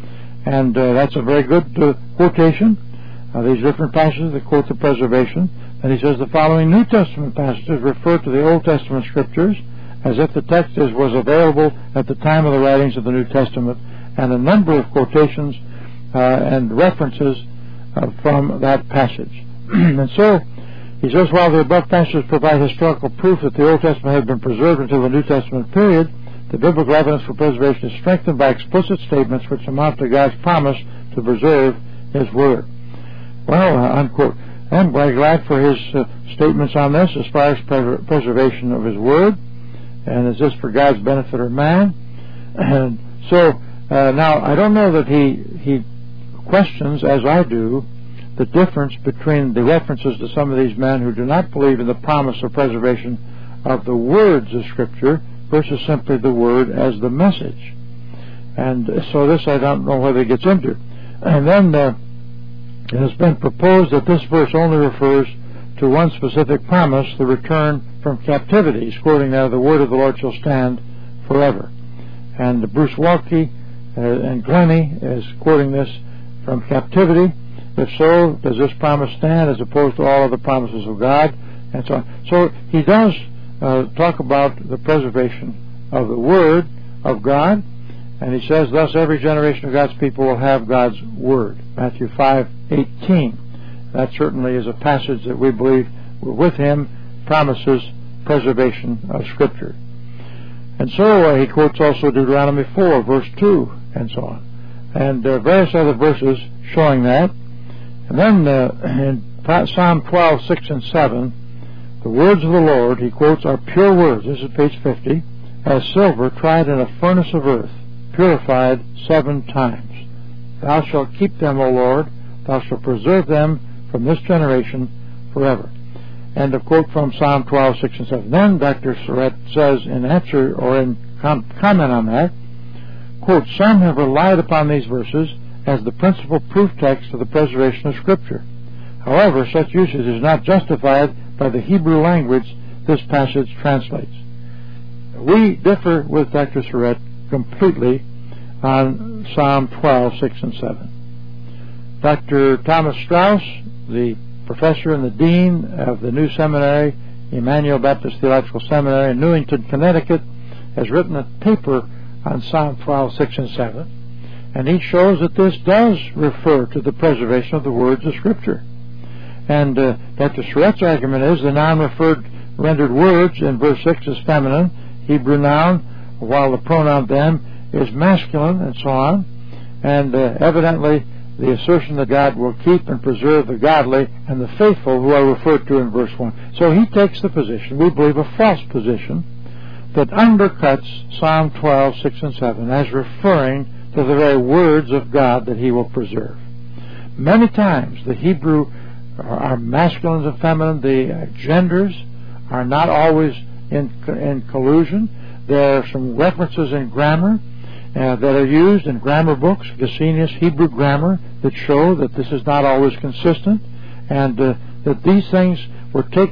And uh, that's a very good uh, quotation, uh, these different passages that quote the preservation. And he says the following New Testament passages refer to the Old Testament Scriptures as if the text is, was available at the time of the writings of the New Testament, and a number of quotations uh, and references uh, from that passage. And so, he says, while the above passages provide historical proof that the Old Testament had been preserved until the New Testament period, the biblical evidence for preservation is strengthened by explicit statements which amount to God's promise to preserve His Word. Well, uh, unquote. I'm very glad for his uh, statements on this as far as pre- preservation of His Word, and is this for God's benefit or man? And so, Uh, now, I don't know that he he questions, as I do, the difference between the references to some of these men who do not believe in the promise of preservation of the words of Scripture versus simply the Word as the message. And so this I don't know whether he gets into. And then uh, it has been proposed that this verse only refers to one specific promise, the return from captivity. He's quoting there, the word of the Lord shall stand forever. And Bruce Waltke Uh, and Glennie is quoting this from captivity. If so, does this promise stand as opposed to all other promises of God? And so on. So he does uh, talk about the preservation of the Word of God, and he says, thus every generation of God's people will have God's Word. Matthew five eighteen. That certainly is a passage that we believe with him promises preservation of Scripture. And so uh, he quotes also Deuteronomy four, verse two, and so on. And uh, various other verses showing that. And then uh, in Psalm twelve, six and seven, the words of the Lord, he quotes, are pure words. This is page fifty. As silver tried in a furnace of earth, purified seven times. Thou shalt keep them, O Lord. Thou shalt preserve them from this generation forever. End of quote from Psalm twelve, six and seven. Then Doctor Surratt says in answer or in com- comment on that, quote, some have relied upon these verses as the principal proof text of the preservation of Scripture. However, such usage is not justified by the Hebrew language this passage translates. We differ with Doctor Surratt completely on Psalm twelve, six and seven. Doctor Thomas Strauss, the professor and the dean of the new seminary, Emmanuel Baptist Theological Seminary in Newington, Connecticut, has written a paper on Psalm twelve, six and seven, and he shows that this does refer to the preservation of the words of Scripture. And uh, Doctor Surratt's argument is the non-referred rendered words in verse six is feminine, Hebrew noun, while the pronoun them is masculine, and so on. And uh, evidently the assertion that God will keep and preserve the godly and the faithful who are referred to in verse one. So he takes the position, we believe a false position, that undercuts Psalm twelve, six and seven as referring to the very words of God that He will preserve. Many times the Hebrew are masculine and feminine, the genders are not always in, in collusion. There are some references in grammar uh, that are used in grammar books, Gesenius Hebrew grammar, that show that this is not always consistent, and uh, that these things were taken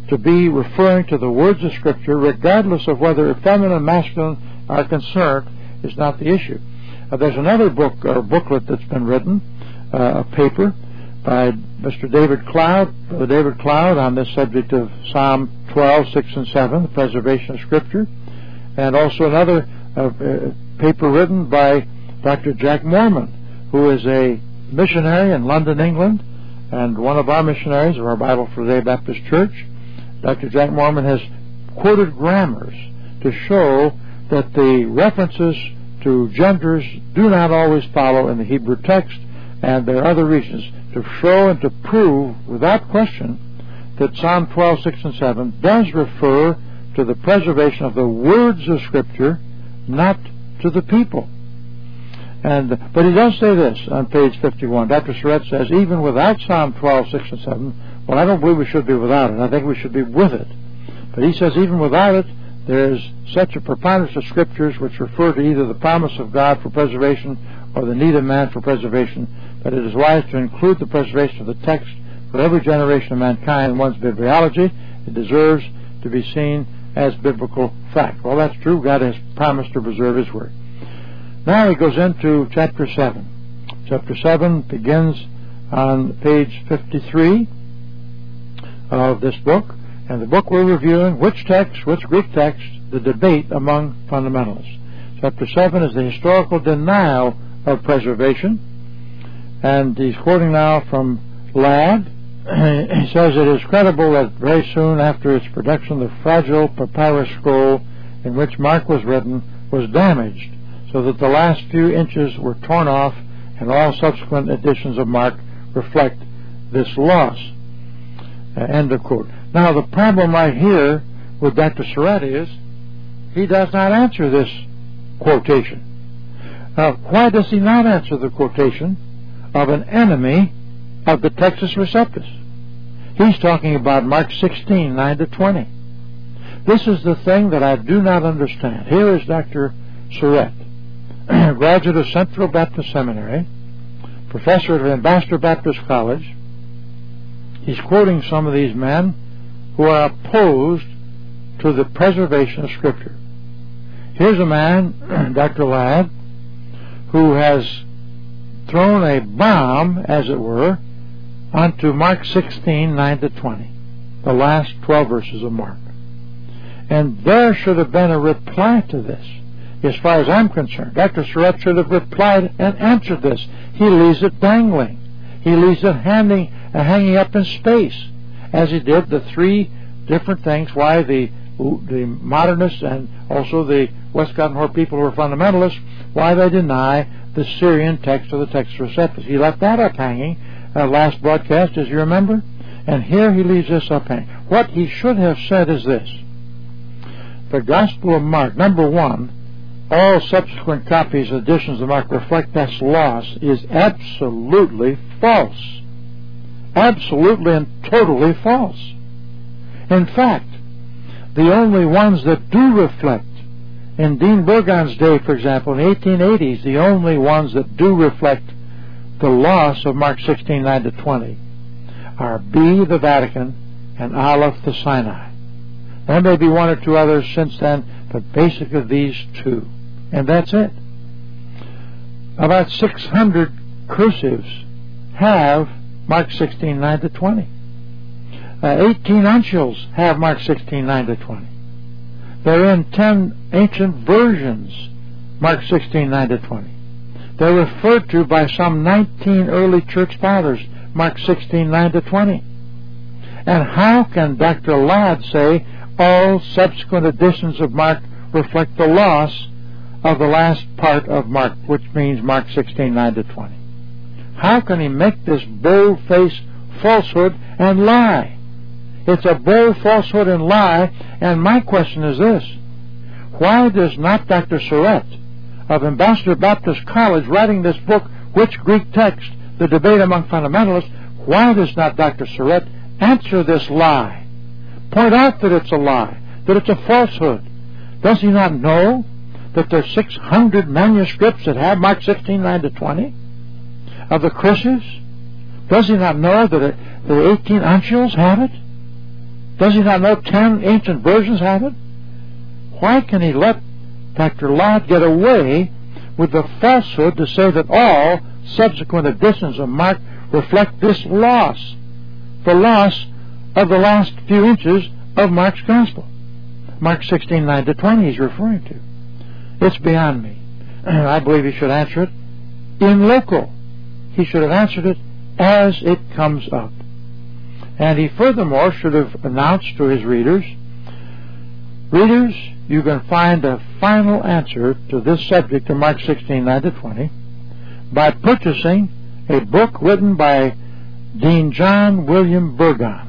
to be referring to the words of Scripture, regardless of whether feminine and masculine are concerned, is not the issue. Uh, there's another book or booklet that's been written, uh, a paper by Mister David Cloud, Brother David Cloud, on this subject of Psalm twelve, six and seven, the preservation of Scripture, and also another uh, uh, paper written by Doctor Jack Mormon, who is a missionary in London, England, and one of our missionaries of our Bible for Today Baptist Church. Doctor Jack Mormon has quoted grammars to show that the references to genders do not always follow in the Hebrew text, and there are other reasons to show and to prove without question that Psalm twelve, six and seven does refer to the preservation of the words of Scripture, not to the people. And but he does say this on page fifty-one. Doctor Surratt says, even without Psalm twelve, six and seven, well, I don't believe we should be without it. I think we should be with it. But he says even without it, there is such a preponderance of Scriptures which refer to either the promise of God for preservation or the need of man for preservation, that it is wise to include the preservation of the text for every generation of mankind in one's bibliology. It deserves to be seen as biblical fact. Well, that's true. God has promised to preserve His Word. Now he goes into chapter seven. Chapter seven begins on page fifty-three of this book, and the book we're reviewing, which text, which Greek text, the debate among fundamentalists. Chapter seven is the historical denial of preservation, and he's quoting now from Ladd. He says it is credible that very soon after its production, the fragile papyrus scroll in which Mark was written was damaged, so that the last few inches were torn off, and all subsequent editions of Mark reflect this loss. Uh, end of quote. Now, the problem right here with Doctor Surratt is he does not answer this quotation. Now, why does he not answer the quotation of an enemy of the Textus Receptus? He's talking about Mark sixteen, nine to twenty. This is the thing that I do not understand. Here is Doctor Surratt, graduate of Central Baptist Seminary, professor at Ambassador Baptist College. He's quoting some of these men who are opposed to the preservation of Scripture. Here's a man, Doctor Ladd, who has thrown a bomb, as it were, onto Mark sixteen, nine to twenty, the last twelve verses of Mark. And there should have been a reply to this. As far as I'm concerned, Doctor Surratt should have replied and answered this. He leaves it dangling. He leaves it hanging, uh, hanging up in space, as he did the three different things why the the modernists and also the Westcott and Hort people who are fundamentalists, why they deny the Syrian text of the Textus Receptus. He left that up hanging uh, last broadcast, as you remember, and here he leaves this up hanging. What he should have said is this: the Gospel of Mark, number one, all subsequent copies and editions of Mark reflect this loss, is absolutely false. Absolutely and totally false. In fact, the only ones that do reflect, in Dean Burgon's day, for example, in the eighteen eighties, the only ones that do reflect the loss of Mark sixteen, nine to twenty are B, the Vatican, and Aleph, the Sinai. There may be one or two others since then, but basically these two. And that's it. About six hundred cursives have Mark sixteen, nine to twenty. Uh, eighteen uncials have Mark sixteen, nine to twenty. They're in ten ancient versions, Mark sixteen, nine to twenty. They're referred to by some nineteen early church fathers, Mark sixteen, nine to twenty. And how can Doctor Ladd say all subsequent editions of Mark reflect the loss of the last part of Mark, which means Mark sixteen, nine to twenty? How can he make this bold-faced falsehood and lie? It's a bold falsehood and lie, and my question is this: why does not Doctor Surratt of Ambassador Baptist College, writing this book, Which Greek Text? The Debate Among Fundamentalists, why does not Doctor Surratt answer this lie? Point out that it's a lie, that it's a falsehood. Does he not know that there are six hundred manuscripts that have Mark sixteen, nine to twenty of the Christians? Does he not know that the eighteen uncials have it? Does he not know ten ancient versions have it? Why can he let Doctor Ladd get away with the falsehood to say that all subsequent editions of Mark reflect this loss, the loss of the last few inches of Mark's Gospel? Mark sixteen, nine to twenty he's referring to. It's beyond me. I believe he should answer it in loco. He should have answered it as it comes up. And he furthermore should have announced to his readers, readers, you can find a final answer to this subject in Mark sixteen, nine to twenty by purchasing a book written by Dean John William Burgon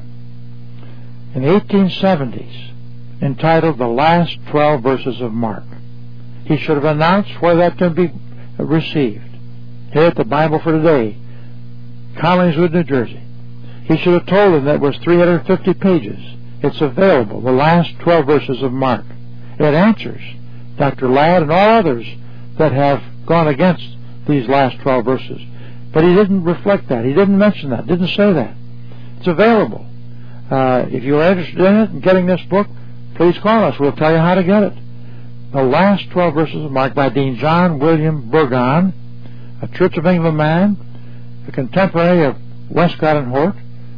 in the eighteen seventies entitled The Last Twelve Verses of Mark. He should have announced where that can be received. Here at the Bible for Today, Collingswood, New Jersey. He should have told them that it was three hundred fifty pages. It's available, the last twelve verses of Mark. It answers Doctor Ladd and all others that have gone against these last twelve verses. But he didn't reflect that. He didn't mention that. Didn't say that. It's available. Uh, if you're interested in it and getting this book, please call us. We'll tell you how to get it. The Last twelve Verses of Mark by Dean John William Burgon, a Church of England man, a contemporary of Westcott and Hort.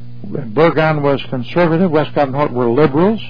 Burgon was conservative. Westcott and Hort were liberals.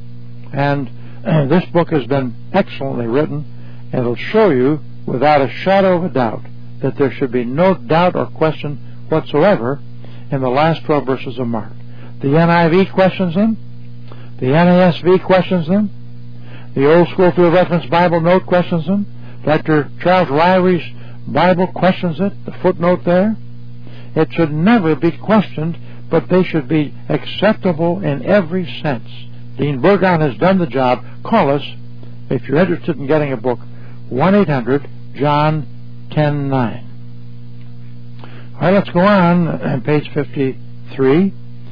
And uh, this book has been excellently written, and it'll show you without a shadow of a doubt that there should be no doubt or question whatsoever in the last twelve verses of Mark. The N I V questions them. The N A S V questions them. The Old Schofield Reference Bible Note questions them. Doctor Charles Ryrie's Bible questions it, the footnote there. It should never be questioned, but they should be acceptable in every sense. Dean Burgon has done the job. Call us if you're interested in getting a book. one eight hundred John ten nine. All right, let's go on. Page fifty-three.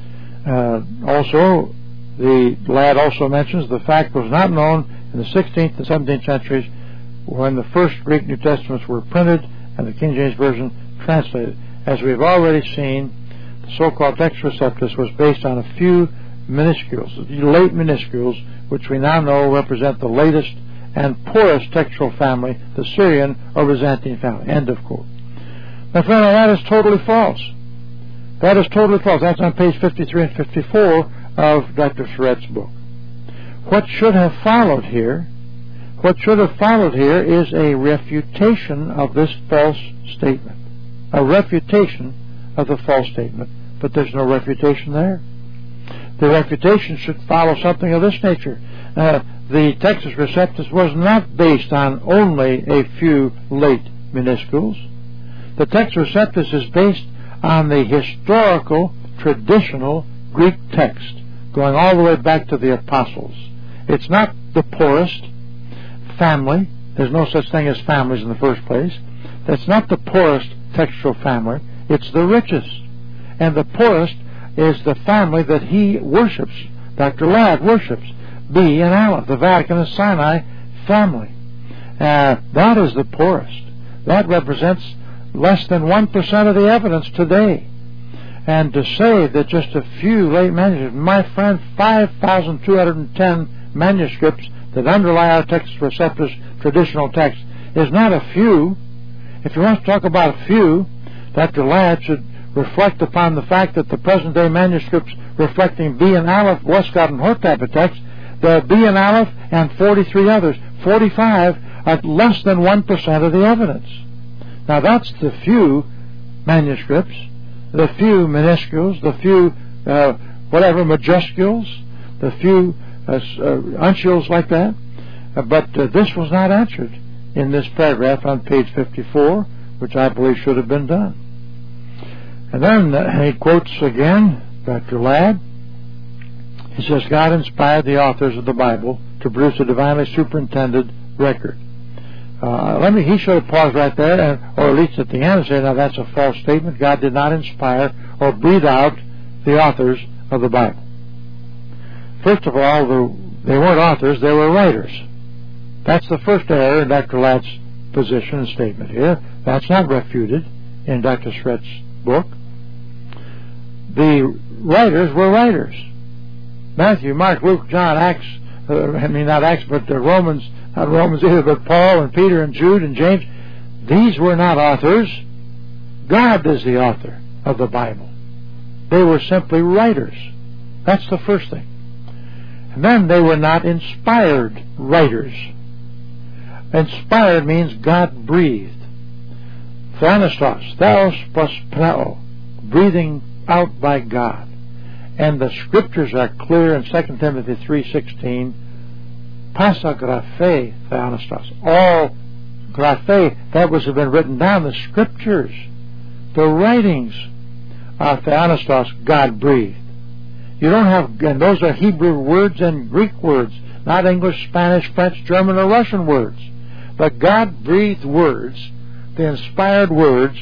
Uh, also, the lad also mentions the fact was not known in the sixteenth and seventeenth centuries when the first Greek New Testaments were printed and the King James Version translated. As we've already seen, the so-called Textus Receptus was based on a few minuscules, late minuscules, which we now know represent the latest and poorest textual family, the Syrian or Byzantine family. End of quote. My friend, that is totally false. That is totally false. That's on page fifty-three and fifty-four of Doctor Surratt's book. What should have followed here, what should have followed here is a refutation of this false statement. A refutation of the false statement. But there's no refutation there. The refutation should follow something of this nature. Uh, the Textus Receptus was not based on only a few late minuscules. The Textus Receptus is based on the historical, traditional Greek text, going all the way back to the apostles. It's not the poorest family. There's no such thing as families in the first place. That's not the poorest textual family. It's the richest. And the poorest is the family that he worships, Doctor Ladd worships, B and Aleph, the Vatican and Sinai family. Uh, that is the poorest. That represents less than one percent of the evidence today. And to say that just a few late manuscripts, my friend, five thousand two hundred ten manuscripts that underlie our Textus Receptus traditional text is not a few. If you want to talk about a few, Doctor Ladd should reflect upon the fact that the present-day manuscripts reflecting B and Aleph, Westcott and Hort type of text, the B and Aleph and forty-three others, forty-five are less than one percent of the evidence. Now that's the few manuscripts, the few minuscules, the few uh, whatever majuscules, the few uh, uh, uncials like that. Uh, but uh, this was not answered in this paragraph on page fifty-four, which I believe should have been done. And then uh, he quotes again Doctor Ladd. He says, God inspired the authors of the Bible to produce a divinely superintended record. Uh, let me, he should have paused right there, and, or at least at the end, and say, now that's a false statement. God did not inspire or breathe out the authors of the Bible. First of all, the, they weren't authors, they were writers. That's the first error in Doctor Ladd's position and statement here. That's not refuted in Doctor Surratt's book. The writers were writers. Matthew, Mark, Luke, John, Acts, uh, I mean not Acts, but the Romans, not Romans either, but Paul and Peter and Jude and James, these were not authors. God is the author of the Bible. They were simply writers. That's the first thing. And then they were not inspired writers. Inspired means God breathed. Theopneustos, theos plus pneo, breathing out by God. And the scriptures are clear in Second Timothy three sixteen. Pasa graphe theopneustos. All graphe, that was have been written down, the scriptures, the writings are theopneustos, God breathed. You don't have, and those are Hebrew words and Greek words, not English, Spanish, French, German, or Russian words. But God breathed words, the inspired words,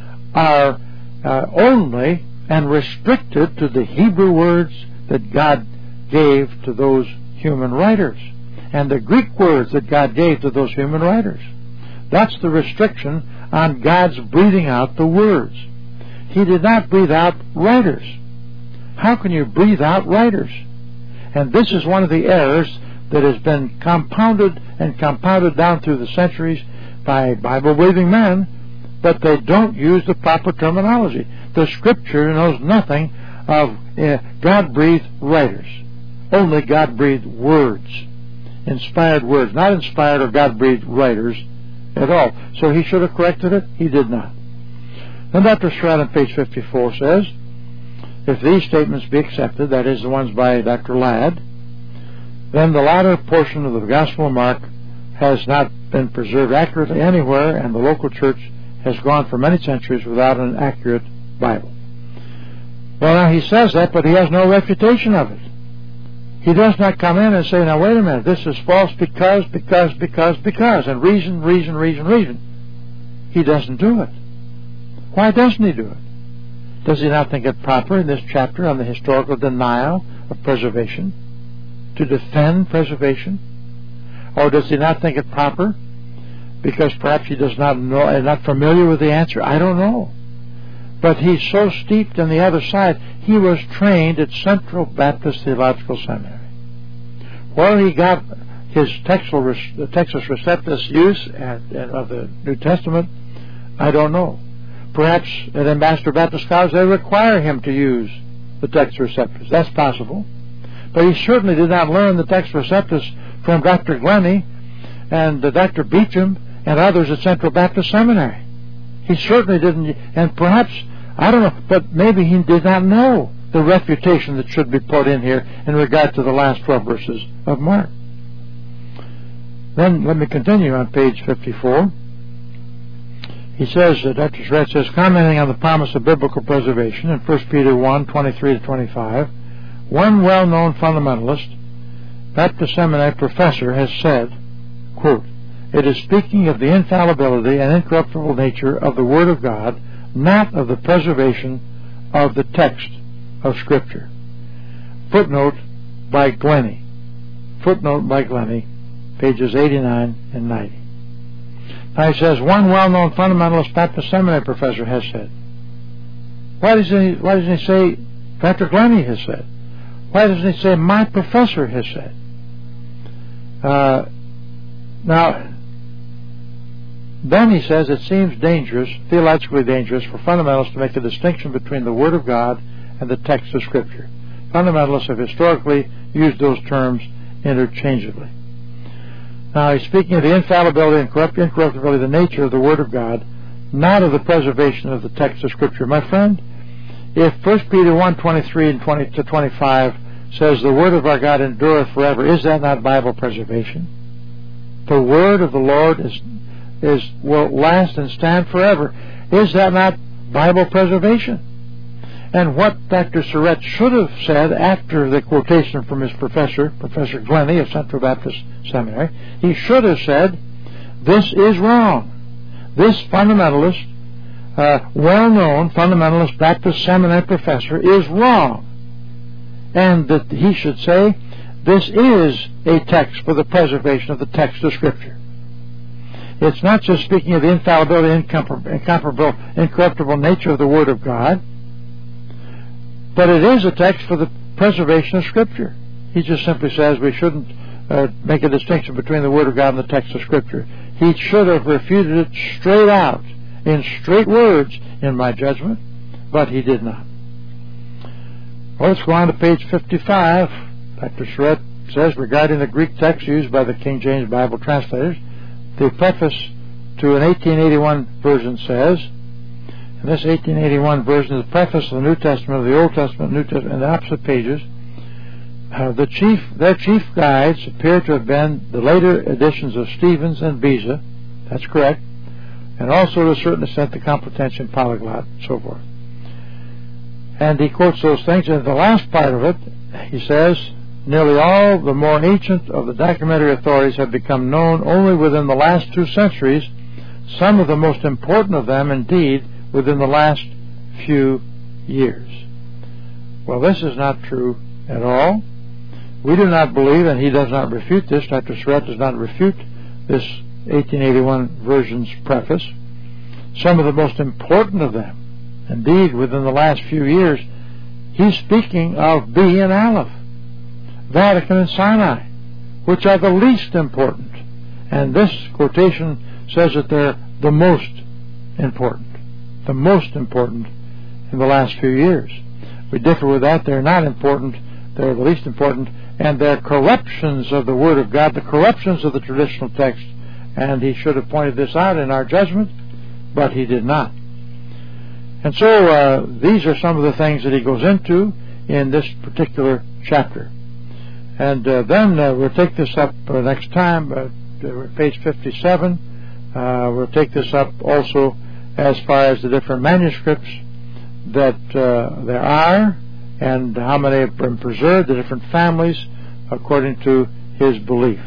are uh, only and restricted to the Hebrew words that God gave to those human writers, and the Greek words that God gave to those human writers. That's the restriction on God's breathing out the words. He did not breathe out writers. How can you breathe out writers? And this is one of the errors that has been compounded and compounded down through the centuries by Bible-believing men, but they don't use the proper terminology. The Scripture knows nothing of uh, God-breathed writers. Only God-breathed words. Inspired words. Not inspired or God-breathed writers at all. So he should have corrected it. He did not. Then Doctor Surratt on page fifty-four says, if these statements be accepted, that is, the ones by Doctor Ladd, then the latter portion of the Gospel of Mark has not been preserved accurately anywhere, and the local church has gone for many centuries without an accurate Bible. Well, now he says that, but he has no refutation of it. He does not come in and say, now wait a minute, this is false because, because, because, because, and reason, reason, reason, reason. He doesn't do it. Why doesn't he do it? Does he not think it proper in this chapter on the historical denial of preservation to defend preservation? Or does he not think it proper because perhaps he does not know, is not familiar with the answer? I don't know. But he's so steeped on the other side. He was trained at Central Baptist Theological Seminary, where he got his textual, the Textus Receptus use at, at, of the New Testament. I don't know. Perhaps at Ambassador Baptist College they require him to use the Textus Receptus. That's possible. But he certainly did not learn the Textus Receptus from Doctor Glennie and uh, Doctor Beecham and others at Central Baptist Seminary. He certainly didn't, and perhaps, I don't know, but maybe he did not know the refutation that should be put in here in regard to the last twelve verses of Mark. Then let me continue on page fifty-four. He says, uh, Doctor Surratt says, commenting on the promise of biblical preservation in First Peter one, twenty-three to twenty-five, one well-known fundamentalist, Baptist Seminary professor, has said, quote, it is speaking of the infallibility and incorruptible nature of the Word of God, not of the preservation of the text of Scripture. Footnote by Glennie. Footnote by Glennie, pages eighty-nine and ninety. Now he says, one well-known fundamentalist Baptist Seminary professor has said. Why doesn't he, why doesn't he say Doctor Glennie has said? Why doesn't he say my professor has said? Uh, now, then he says it seems dangerous, theologically dangerous, for fundamentalists to make a distinction between the Word of God and the text of Scripture. Fundamentalists have historically used those terms interchangeably. Now, he's speaking of the infallibility and corrupt, incorruptibility of the nature of the Word of God, not of the preservation of the text of Scripture. My friend, if First Peter one, twenty-three and twenty to twenty-five says the Word of our God endureth forever, is that not Bible preservation? The Word of the Lord is is will last and stand forever. Is that not Bible preservation? And what Doctor Surratt should have said after the quotation from his professor, Professor Glennie of Central Baptist Seminary, he should have said, this is wrong. This fundamentalist, uh, well-known fundamentalist Baptist Seminary professor is wrong. And that he should say, this is a text for the preservation of the text of Scripture. It's not just speaking of the infallibility, incomparable, incorruptible nature of the Word of God, but it is a text for the preservation of Scripture. He just simply says we shouldn't uh, make a distinction between the Word of God and the text of Scripture. He should have refuted it straight out, in straight words, in my judgment, but he did not. Well, let's go on to page fifty-five. Doctor Surratt says, regarding the Greek text used by the King James Bible translators, the preface to an eighteen eighty-one version says, and this eighteen eighty-one version is the preface of the New Testament, of the Old Testament, New Testament, and the opposite pages. Uh, the chief, their chief guides appear to have been the later editions of Stevens and Beza. That's correct. And also, to a certain extent, the Complutensian Polyglot, and so forth. And he quotes those things. And the last part of it, he says, nearly all the more ancient of the documentary authorities have become known only within the last two centuries, some of the most important of them, indeed, within the last few years. Well, this is not true at all. We do not believe, and he does not refute this, Doctor Surratt does not refute this eighteen eighty-one version's preface. Some of the most important of them, indeed, within the last few years, he's speaking of B and Aleph, Vatican and Sinai, which are the least important. And this quotation says that they're the most important, the most important in the last few years. We differ with that. They're not important. They're the least important. And they're corruptions of the Word of God, the corruptions of the traditional text. And he should have pointed this out in our judgment, but he did not. And so uh, these are some of the things that he goes into in this particular chapter. And uh, then uh, we'll take this up uh, next time, uh, page fifty-seven. Uh, we'll take this up also as far as the different manuscripts that uh, there are and how many have been preserved, the different families, according to his belief.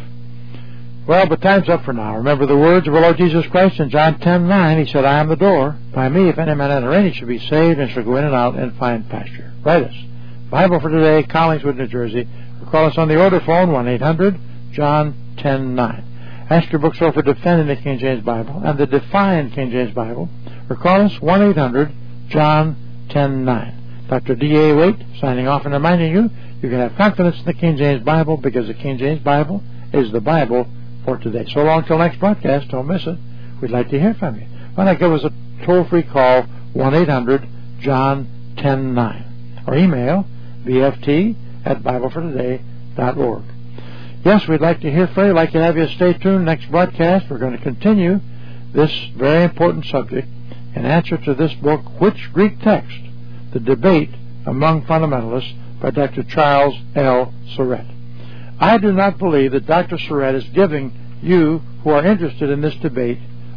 Well, but time's up for now. Remember the words of our Lord Jesus Christ in John ten nine. He said, I am the door. By me, if any man enter in, he shall be saved and shall go in and out and find pasture. Write us. Bible for Today, Collingswood, New Jersey. Or call us on the order phone, one eight hundred John ten nine. Ask your bookstore for Defending the King James Bible and the Defying King James Bible. Or call us one eight hundred John ten nine. Doctor D A Waite signing off and reminding you, you can have confidence in the King James Bible because the King James Bible is the Bible for today. So long till next broadcast. Don't miss it. We'd like to hear from you. Why not give us a toll-free call, one eight hundred John ten nine. Or email B F T at Bible for Today dot org. Yes, we'd like to hear from you. We'd like to have you stay tuned. Next broadcast, we're going to continue this very important subject in answer to this book, Which Greek Text? The Debate Among Fundamentalists by Doctor Charles L. Surratt. I do not believe that Doctor Surratt is giving you, who are interested in this debate,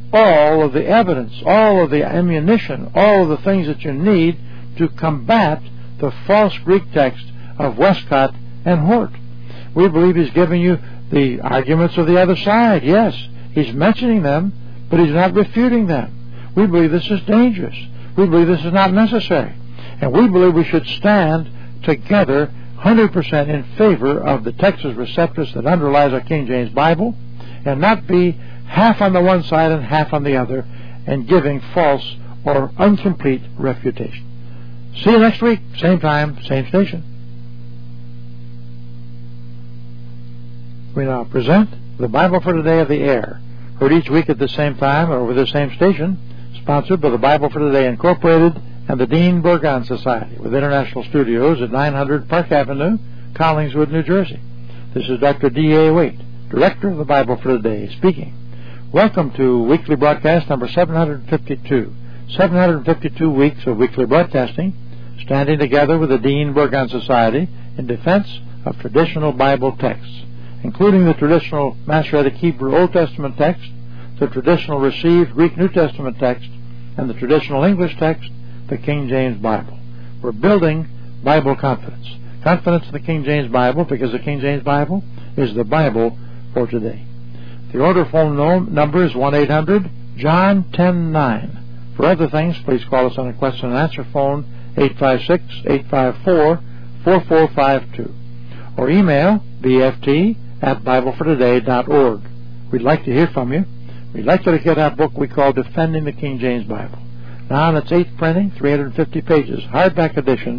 all of the evidence, all of the ammunition, all of the things that you need to combat the false Greek text of Westcott and Hort. We believe he's giving you the arguments of the other side. Yes, he's mentioning them, but he's not refuting them. We believe this is dangerous. We believe this is not necessary. And we believe we should stand together one hundred percent in favor of the Textus Receptus that underlies our King James Bible, and not be half on the one side and half on the other and giving false or incomplete refutation. See you next week, same time, same station. We now present the Bible for Today of the Air, heard each week at the same time or over the same station, sponsored by the Bible for Today Incorporated and the Dean Burgon Society, with international studios at nine hundred Park Avenue, Collingswood, New Jersey. This is Doctor D A Waite, Director of the Bible for Today, speaking. Welcome to weekly broadcast number seven hundred fifty-two. seven hundred fifty-two weeks of weekly broadcasting, standing together with the Dean Burgon Society in defense of traditional Bible texts, including the traditional Masoretic Hebrew Old Testament text, the traditional received Greek New Testament text, and the traditional English text, the King James Bible. We're building Bible confidence. Confidence in the King James Bible, because the King James Bible is the Bible for today. The order phone number is one eight hundred John ten nine. For other things, please call us on a question and answer phone, eight five six, eight five four, four four five two. Or email B F T at Bible for Today dot org. We'd like to hear from you. We'd like you to get our book we call Defending the King James Bible. Now in its eighth printing, three hundred fifty pages, hardback edition,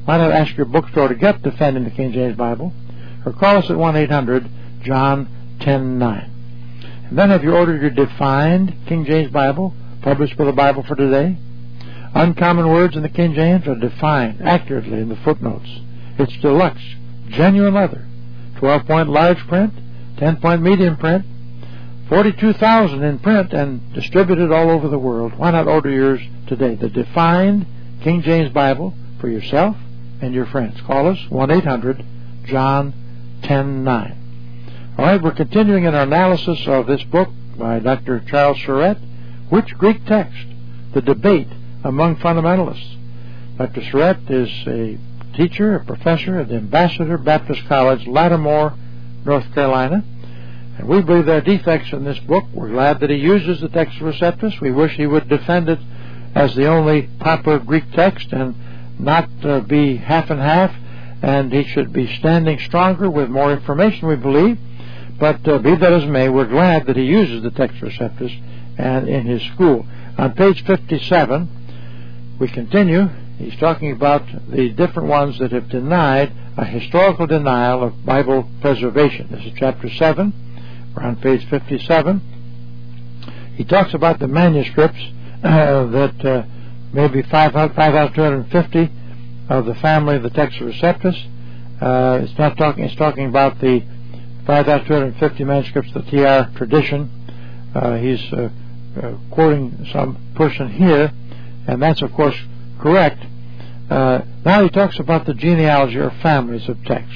why not ask your bookstore to get Defending the King James Bible, or call us at one eight hundred John ten nine. And then have you ordered your Defined King James Bible, published by the Bible for Today? Uncommon words in the King James are defined accurately in the footnotes. It's deluxe, genuine leather, twelve point large print, ten point medium print, forty-two thousand in print, and distributed all over the world. Why not order yours today? The Defined King James Bible for yourself and your friends. Call us, one eight hundred John ten nine. All right, we're continuing in our analysis of this book by Doctor Charles Surrett, Which Greek Text? The Debate Among Fundamentalists. Doctor Surrett is a teacher, a professor at the Ambassador Baptist College, Lattimore, North Carolina. And we believe there are defects in this book. We're glad that he uses the Textus Receptus. We wish he would defend it as the only proper Greek text and not uh, be half and half. And he should be standing stronger with more information, we believe. But uh, be that as may, we're glad that he uses the Textus Receptus and in his school. On page fifty-seven, we continue. He's talking about the different ones that have denied a historical denial of Bible preservation. This is chapter seven. We're on page fifty-seven. He talks about the manuscripts uh, that uh, maybe five thousand two hundred fifty of the family of the Textus Receptus. Uh, it's not talking. It's talking about the five thousand two hundred fifty manuscripts of the T R tradition. Uh, he's uh, uh, quoting some person here, and that's of course correct. Uh, now he talks about the genealogy or families of texts.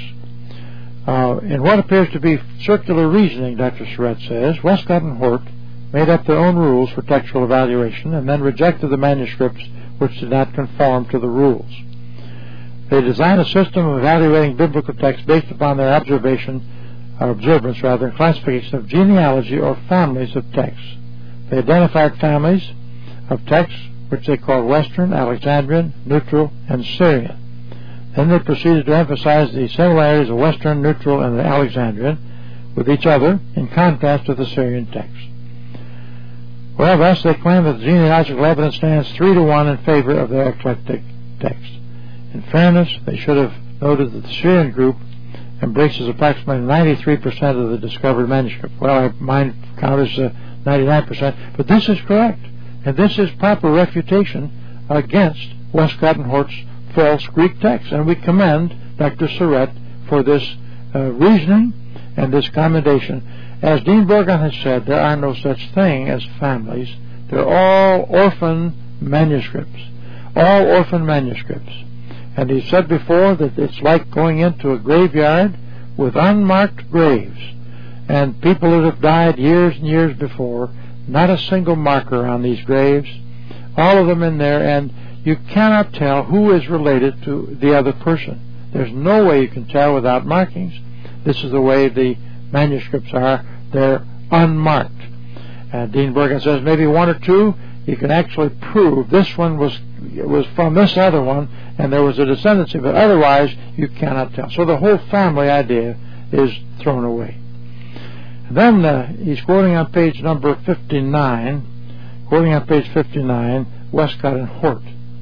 Uh, in what appears to be circular reasoning, Doctor Surrett says, Westcott and Hort made up their own rules for textual evaluation and then rejected the manuscripts which did not conform to the rules. They designed a system of evaluating biblical texts based upon their observation, or observance rather, and classification of genealogy or families of texts. They identified families of texts which they called Western, Alexandrian, Neutral, and Syrian. Then they proceeded to emphasize the similarities of Western, Neutral, and the Alexandrian with each other in contrast to the Syrian text. Well, thus they claim that the genealogical evidence stands three to one in favor of their eclectic text. In fairness, they should have noted that the Syrian group embraces approximately ninety-three percent of the discovered manuscript. Well, mine count is uh, ninety-nine percent, but this is correct. And this is proper refutation against Westcott and Hort's false Greek text. And we commend Doctor Surrett for this uh, reasoning and this commendation. As Dean Burgon has said, there are no such thing as families. They're all orphan manuscripts. All orphan manuscripts. And he said before that it's like going into a graveyard with unmarked graves. And people that have died years and years before, not a single marker on these graves, all of them in there, and you cannot tell who is related to the other person. There's no way you can tell without markings. This is the way the manuscripts are. They're unmarked. And Dean Burgon says maybe one or two you can actually prove this one was was from this other one, and there was a descendancy, but otherwise you cannot tell. So the whole family idea is thrown away. And then uh, he's quoting on page number fifty-nine, quoting on page fifty-nine, Westcott and Hort.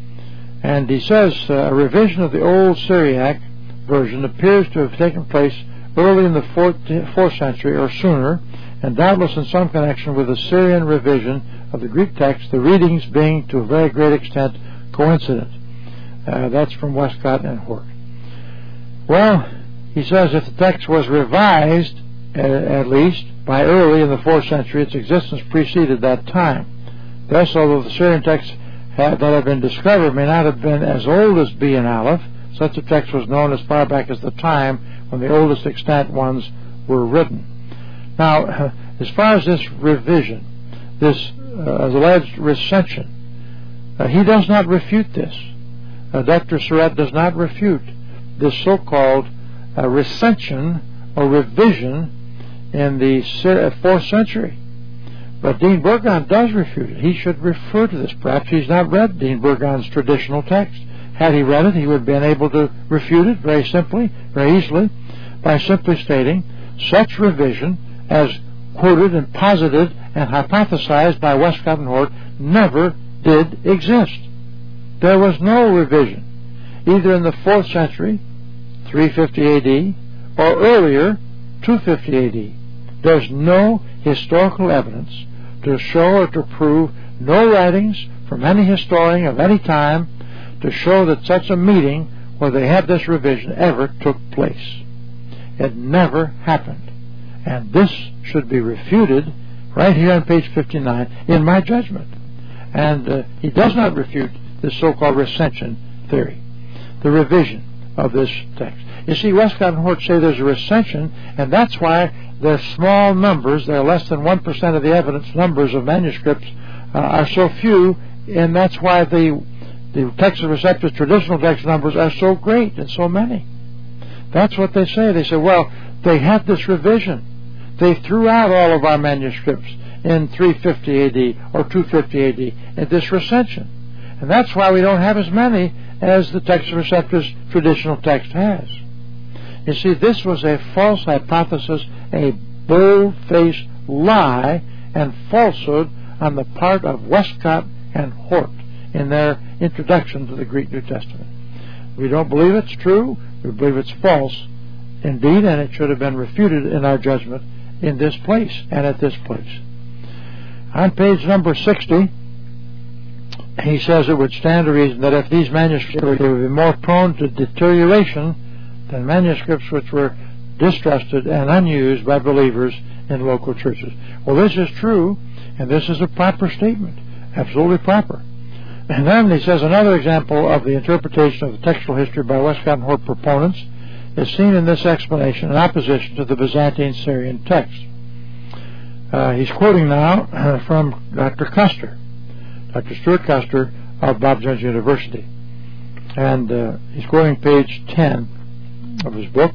And he says uh, a revision of the old Syriac version appears to have taken place early in the fourth, fourth century or sooner, and doubtless in some connection with the Syrian revision of the Greek text, the readings being to a very great extent coincident. Uh, that's from Westcott and Hort. Well, he says if the text was revised, uh, at least, by early in the fourth century, its existence preceded that time. Thus, although the Syrian texts had, that have been discovered may not have been as old as B and Aleph, such a text was known as far back as the time when the oldest extant ones were written. Now, as far as this revision, this uh, alleged recension, uh, he does not refute this. Uh, Doctor Surrett does not refute this so-called uh, recension or revision in the fourth century. But Dean Burgon does refute it. He should refer to this. Perhaps he's not read Dean Burgon's traditional text. Had he read it, he would have been able to refute it very simply, very easily, by simply stating such revision as quoted and posited and hypothesized by Westcott and Hort never did exist. There was no revision. either in the fourth century, three fifty A D, or earlier, two fifty A D. There's no historical evidence to show or to prove, no writings from any historian of any time to show that such a meeting where they had this revision ever took place. It never happened. And this should be refuted right here on page fifty-nine in my judgment. And uh, he does not refute this so-called recension theory, the revision of this text. You see, Westcott and Hort say there's a recension, and that's why the small numbers, they're less than one percent of the evidence numbers of manuscripts, uh, are so few, and that's why the, the Textus Receptus traditional text numbers are so great and so many. That's what they say. They say, well, they had this revision. They threw out all of our manuscripts in three fifty A D or two fifty A D in this recension. And that's why we don't have as many as the Textus Receptus traditional text has. You see, this was a false hypothesis, a bold-faced lie and falsehood on the part of Westcott and Hort in their introduction to the Greek New Testament. We don't believe it's true. We believe it's false indeed, and it should have been refuted in our judgment in this place and at this place. On page number sixty, he says it would stand to reason that if these manuscripts would be more prone to deterioration than manuscripts which were distrusted and unused by believers in local churches. Well, this is true, and this is a proper statement, absolutely proper. And then he says another example of the interpretation of the textual history by Westcott and Hort proponents is seen in this explanation in opposition to the Byzantine Syrian text. Uh, he's quoting now uh, from Doctor Custer, Doctor Stuart Custer of Bob Jones University. And uh, he's quoting page ten of his book.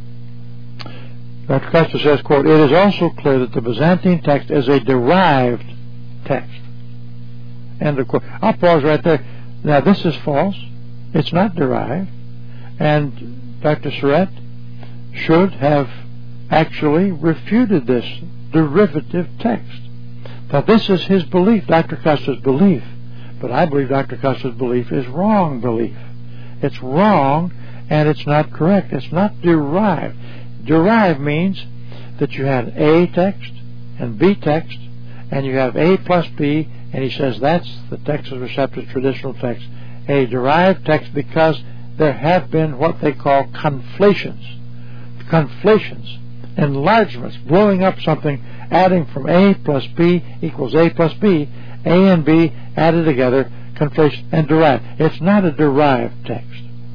Doctor Custer says, quote, "It is also clear that the Byzantine text is a derived text." End of quote. I'll pause right there. Now, this is false. It's not derived. And Doctor Surratt should have actually refuted this derivative text. Now, this is his belief, Doctor Custer's belief. But I believe Doctor Custer's belief is wrong belief. It's wrong, and it's not correct. It's not derived. Derived means that you had A text and B text, and you have A plus B, and he says that's the Textus Receptus traditional text, a derived text, because there have been what they call conflations. Conflations, enlargements, blowing up something, adding from A plus B equals A plus B, A and B added together, conflation, and derived. It's not a derived text.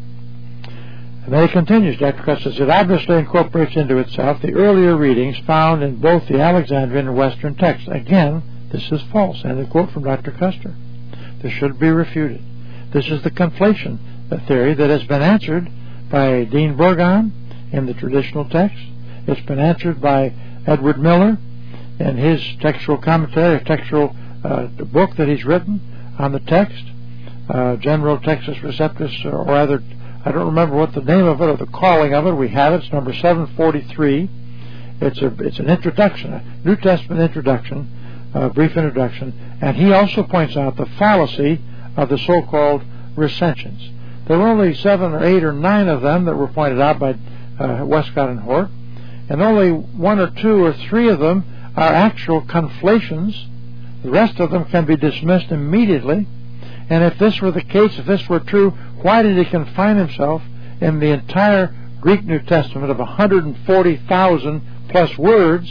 And then he continues, Doctor Custer says, it obviously incorporates into itself the earlier readings found in both the Alexandrian and Western texts. Again, this is false. And a quote from Doctor Custer. This should be refuted. This is the conflation theory that has been answered by Dean Burgon in the traditional text. It's been answered by Edward Miller in his textual commentary, a textual uh, book that he's written on the text, uh, General Textus Receptus, or rather, I don't remember what the name of it or the calling of it. We have it. It's number seven forty-three. It's a it's an introduction, a New Testament introduction, a brief introduction, and he also points out the fallacy of the so-called recensions. There were only seven or eight or nine of them that were pointed out by uh, Westcott and Hort, and only one or two or three of them are actual conflations. The rest of them can be dismissed immediately. And if this were the case, if this were true, why did he confine himself in the entire Greek New Testament of one hundred forty thousand plus words?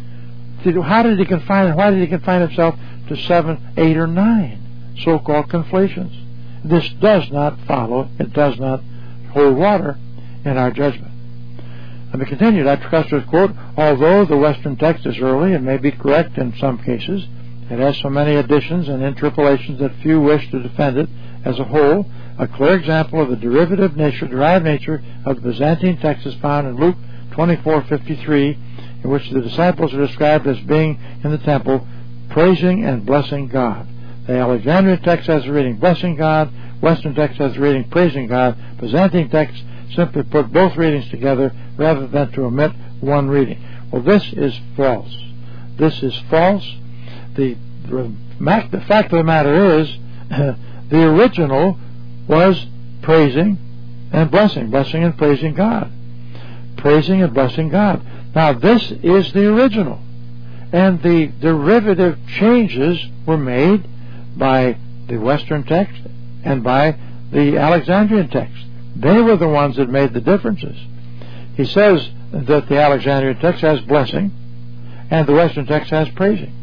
How did he confine? Why did he confine himself to seven, eight, or nine so-called conflations? This does not follow. It does not hold water in our judgment. Let me continue. Doctor Custer's quote, although the Western text is early and may be correct in some cases, it has so many additions and interpolations that few wish to defend it as a whole. A clear example of the derivative nature, derived nature of the Byzantine text is found in Luke twenty-four fifty-three, in which the disciples are described as being in the temple, praising and blessing God. The Alexandrian text has the reading blessing God, Western text has the reading praising God. Byzantine text simply put both readings together rather than to omit one reading. Well, this is false. This is false. The, the fact of the matter is, the original was praising and blessing, blessing and praising God. Praising and blessing God. Now, this is the original. And the derivative changes were made by the Western text and by the Alexandrian text. They were the ones that made the differences. He says that the Alexandrian text has blessing and the Western text has praising.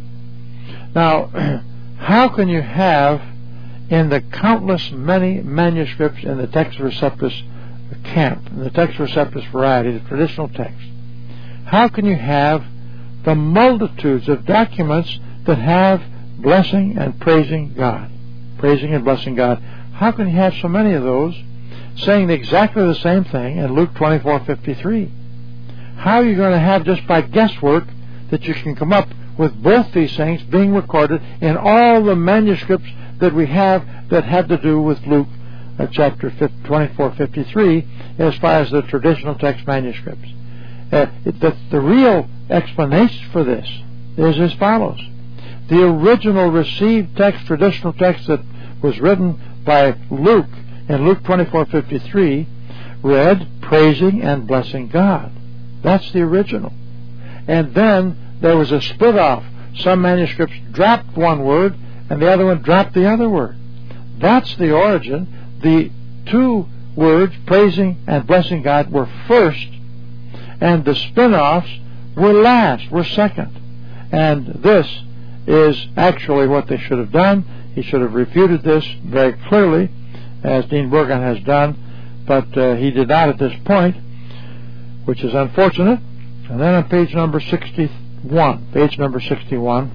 Now, how can you have, in the countless many manuscripts in the Textus Receptus camp, in the Textus Receptus variety, the traditional text, how can you have the multitudes of documents that have blessing and praising God? Praising and blessing God. How can you have so many of those saying exactly the same thing in Luke twenty-four fifty-three? How are you going to have, just by guesswork, that you can come up with both these things being recorded in all the manuscripts that we have that have to do with Luke uh, chapter twenty-four fifty-three as far as the traditional text manuscripts? Uh, it, the, the real explanation for this is as follows. The original received text, traditional text that was written by Luke in Luke twenty-four fifty-three read, praising and blessing God. That's the original. And then there was a split off. Some manuscripts dropped one word and the other one dropped the other word. That's the origin. The two words, praising and blessing God, were first, and the spin-offs were last, were second. And this is actually what they should have done. He should have refuted this very clearly, as Dean Burgon has done, but uh, he did not at this point, which is unfortunate. And then on page number sixty-one, page number sixty-one,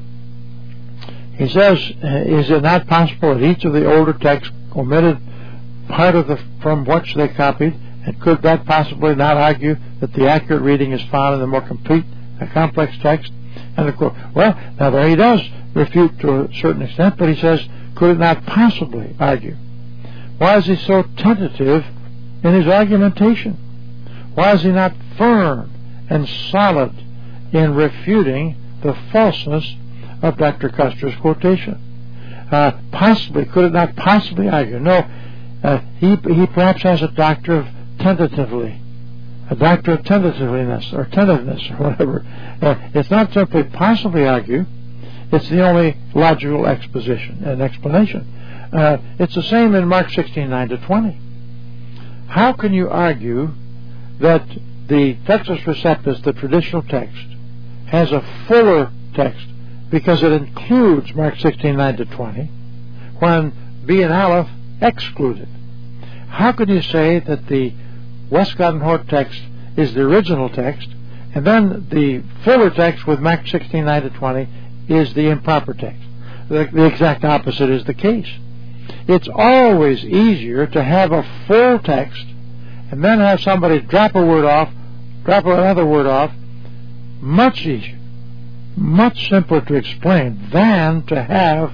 he says, is it not possible that each of the older texts omitted part of the from which they copied, and could that possibly not argue that the accurate reading is found in the more complete, uh, complex text? And of course, well, now there he does refute to a certain extent, but he says, could it not possibly argue? Why is he so tentative in his argumentation? Why is he not firm and solid in refuting the falseness of Doctor Custer's quotation? Uh, possibly, could it not possibly argue? No, uh, he he perhaps has a doctor of tentatively, a doctor of tentativeness or tentativeness or whatever. Uh, it's not simply possibly argue; it's the only logical exposition and explanation. Uh, it's the same in Mark sixteen nine to twenty. How can you argue that the Textus Receptus, the traditional text, has a fuller text because it includes Mark sixteen nine to twenty, when B and Aleph exclude it? How can you say that the Westcott and Hort text is the original text, and then the fuller text with Mark sixteen nine to twenty is the improper text? The, the exact opposite is the case. It's always easier to have a full text and then have somebody drop a word off, drop another word off. Much easier, much simpler to explain than to have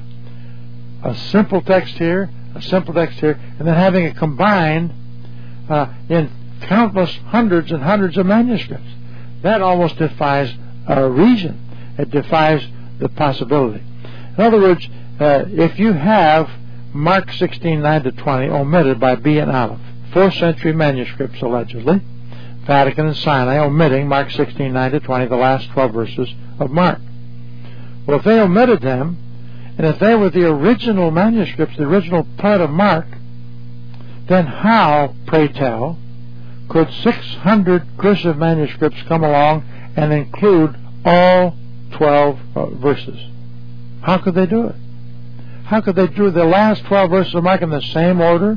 a simple text here, a simple text here, and then having it combined uh, in countless hundreds and hundreds of manuscripts. That almost defies uh, reason. It defies the possibility. In other words, uh, if you have Mark sixteen nine to twenty omitted by B and Aleph, fourth century manuscripts allegedly, Vatican and Sinai omitting Mark sixteen nine to twenty, the last twelve verses of Mark. Well, if they omitted them, and if they were the original manuscripts, the original part of Mark, then how, pray tell, could six hundred cursive manuscripts come along and include all twelve uh, verses? How could they do it? How could they do the last twelve verses of Mark in the same order?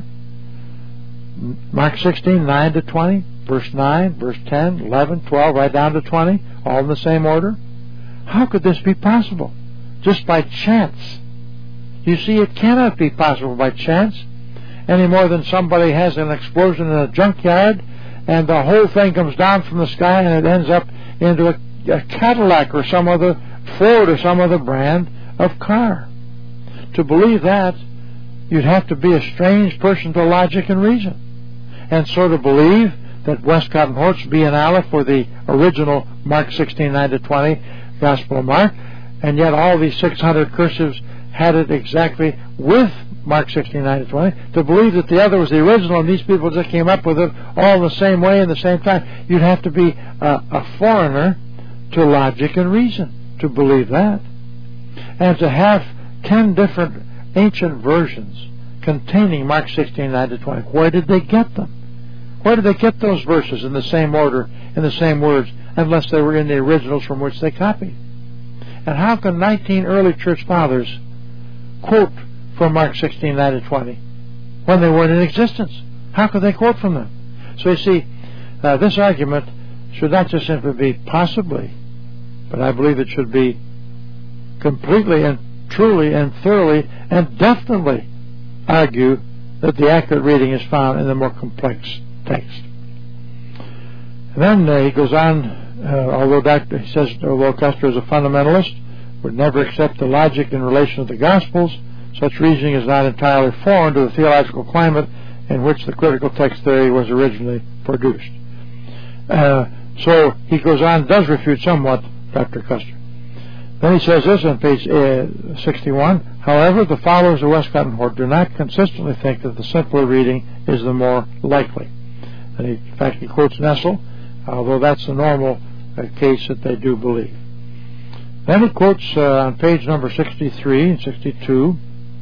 Mark sixteen nine to twenty, verse nine, verse ten, eleven, twelve, right down to twenty, all in the same order? How could this be possible? Just by chance. You see, it cannot be possible by chance, any more than somebody has an explosion in a junkyard and the whole thing comes down from the sky and it ends up into a, a Cadillac or some other Ford or some other brand of car. To believe that, you'd have to be a strange person to logic and reason. And so to believe that Westcott and Hort's B and Aleph were the original Mark sixteen nine to twenty Gospel of Mark, and yet all these six hundred cursives had it exactly with Mark sixteen, nine to twenty. To believe that the other was the original and these people just came up with it all the same way in the same time, you'd have to be a, a foreigner to logic and reason to believe that. And to have ten different ancient versions containing Mark sixteen, nine to twenty, where did they get them? Where did they get those verses in the same order, in the same words, unless they were in the originals from which they copied? And how can nineteen early church fathers quote from Mark sixteen, nine to twenty when they weren't in existence? How could they quote from them? So you see, uh, this argument should not just simply be possibly, but I believe it should be completely and truly and thoroughly and definitely argue that the accurate reading is found in the more complex text. And then uh, he goes on, uh, although Doctor he says, although Custer is a fundamentalist, would never accept the logic in relation to the Gospels, such reasoning is not entirely foreign to the theological climate in which the critical text theory was originally produced. Uh, so he goes on, does refute somewhat Doctor Custer. Then he says this on page uh, sixty-one, however, the followers of Westcott and Hort do not consistently think that the simpler reading is the more likely. And he, in fact, he quotes Nessel, although that's the normal uh, case that they do believe. Then he quotes uh, on page number sixty-three and sixty-two,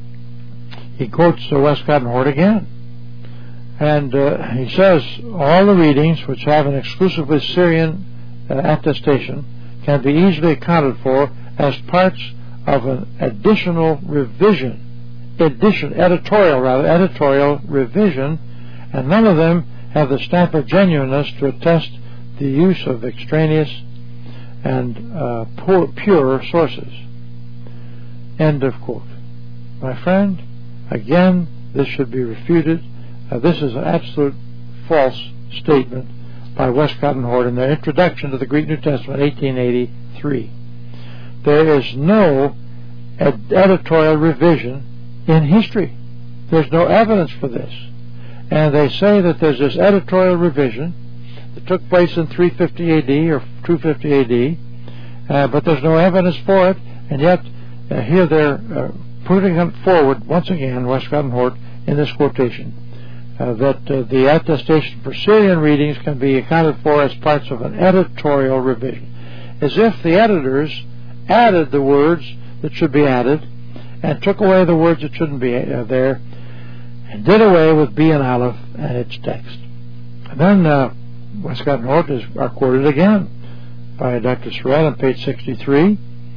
he quotes uh, Westcott and Hort again. And uh, he says, all the readings which have an exclusively Syrian uh, attestation can be easily accounted for as parts of an additional revision, edition, editorial rather, editorial revision, and none of them have the stamp of genuineness to attest the use of extraneous and uh, poor, pure sources. End of quote. My friend, again, this should be refuted. Uh, this is an absolute false statement by Westcott and Hort in their introduction to the Greek New Testament, eighteen eighty-three. There is no ed- editorial revision in history. There's no evidence for this. And they say that there's this editorial revision that took place in three fifty A D or two fifty A D, uh, but there's no evidence for it, and yet uh, here they're uh, putting it forward once again, Westcott and Hort, in this quotation, uh, that uh, the attestation for Syrian readings can be accounted for as parts of an editorial revision, as if the editors added the words that should be added and took away the words that shouldn't be uh, there, and did away with B and Aleph and its text. And then uh, Westcott and Hort is, are quoted again by Doctor Surratt on page sixty-three.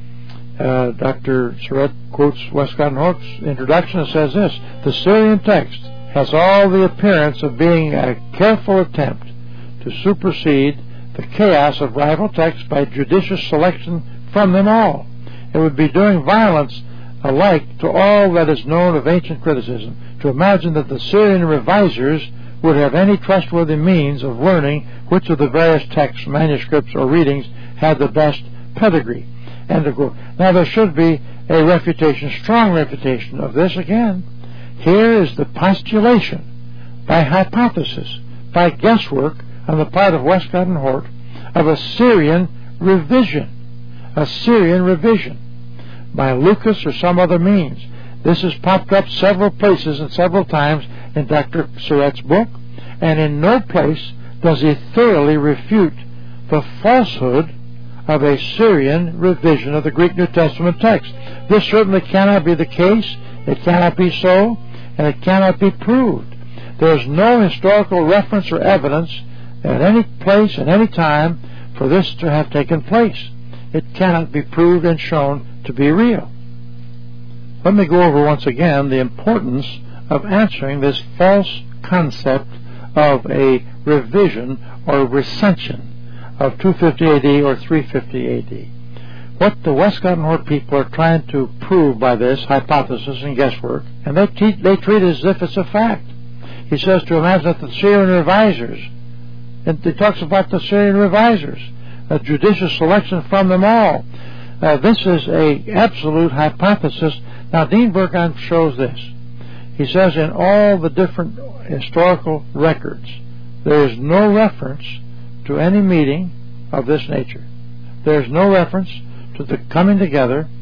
Uh, Doctor Surratt quotes Westcott and Hort's introduction and says this, the Syrian text has all the appearance of being a careful attempt to supersede the chaos of rival texts by judicious selection from them all. It would be doing violence alike to all that is known of ancient criticism to imagine that the Syrian revisers would have any trustworthy means of learning which of the various texts, manuscripts, or readings had the best pedigree. End of quote. Now there should be a refutation, strong refutation of this again. Here is the postulation, by hypothesis, by guesswork on the part of Westcott and Hort, of a Syrian revision. A Syrian revision by Lucas or some other means. This has popped up several places and several times in Doctor Surratt's book, and in no place does he thoroughly refute the falsehood of a Syrian revision of the Greek New Testament text. This certainly cannot be the case, it cannot be so, and it cannot be proved. There is no historical reference or evidence at any place, at any time, for this to have taken place. It cannot be proved and shown to be real. Let me go over once again the importance of answering this false concept of a revision or recension of two fifty A D or three fifty A D. What the Westcott and Hort people are trying to prove by this hypothesis and guesswork, and they, te- they treat it as if it's a fact. He says to imagine that the Syrian revisers, and he talks about the Syrian revisers, a judicious selection from them all. Uh, this is a absolute hypothesis. Now, Dean Burgon shows this. He says in all the different historical records, there is no reference to any meeting of this nature. There is no reference to the coming together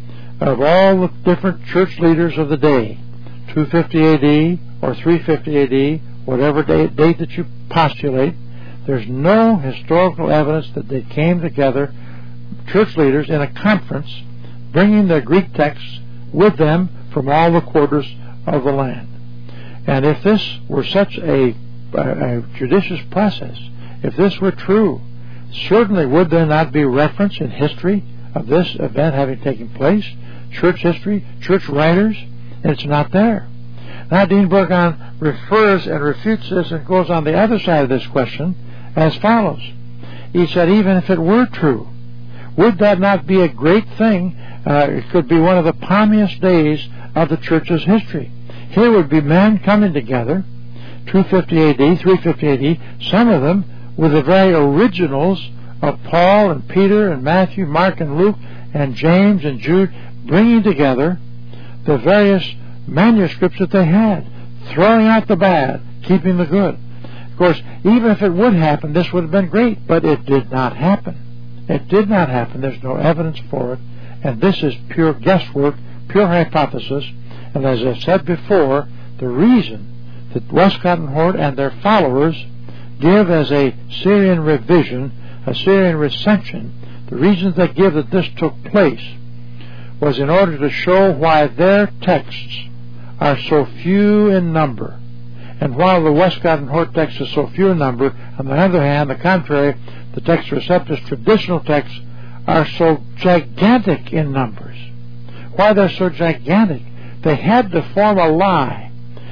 of all the different church leaders of the day, two fifty A D or three fifty A D, whatever date, date that you postulate, there's no historical evidence that they came together, church leaders, in a conference, bringing their Greek texts with them from all the quarters of the land. And if this were such a, a, a judicious process, if this were true, certainly would there not be reference in history of this event having taken place? Church history, church writers? And it's not there. Now Dean Burgon refers and refutes this and goes on the other side of this question as follows. He said, even if it were true, would that not be a great thing? Uh, it could be one of the palmiest days of the church's history. Here would be men coming together, two fifty A D, three fifty A D, some of them with the very originals of Paul and Peter and Matthew, Mark and Luke and James and Jude, bringing together the various manuscripts that they had, throwing out the bad, keeping the good. Of course, even if it would happen, this would have been great, but it did not happen. It did not happen. There's no evidence for it, and this is pure guesswork, pure hypothesis. And as I've said before, the reason that Westcott and Hort and their followers give as a Syrian revision, a Syrian recension, the reasons they give that this took place was in order to show why their texts are so few in number. And while the Westcott and Hort text is so few in number, on the other hand, the contrary, the Textus Receptus traditional texts are so gigantic in numbers. Why they're so gigantic? They had to form a lie,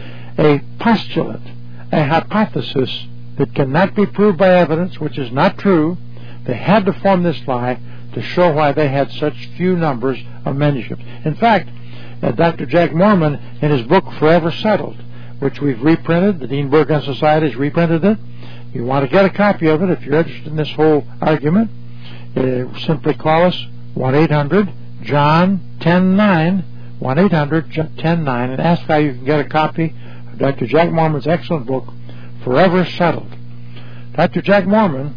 a postulate, a hypothesis that cannot be proved by evidence, which is not true. They had to form this lie to show why they had such few numbers of manuscripts. In fact, uh, Doctor Jack Moorman, in his book Forever Settled, which we've reprinted, the Dean Burgon Society has reprinted it. You want to get a copy of it if you're interested in this whole argument. Uh, simply call us one eight hundred John ten nine, one eight hundred John ten nine, and ask how you can get a copy of Doctor Jack Moorman's excellent book, Forever Settled. Doctor Jack Moorman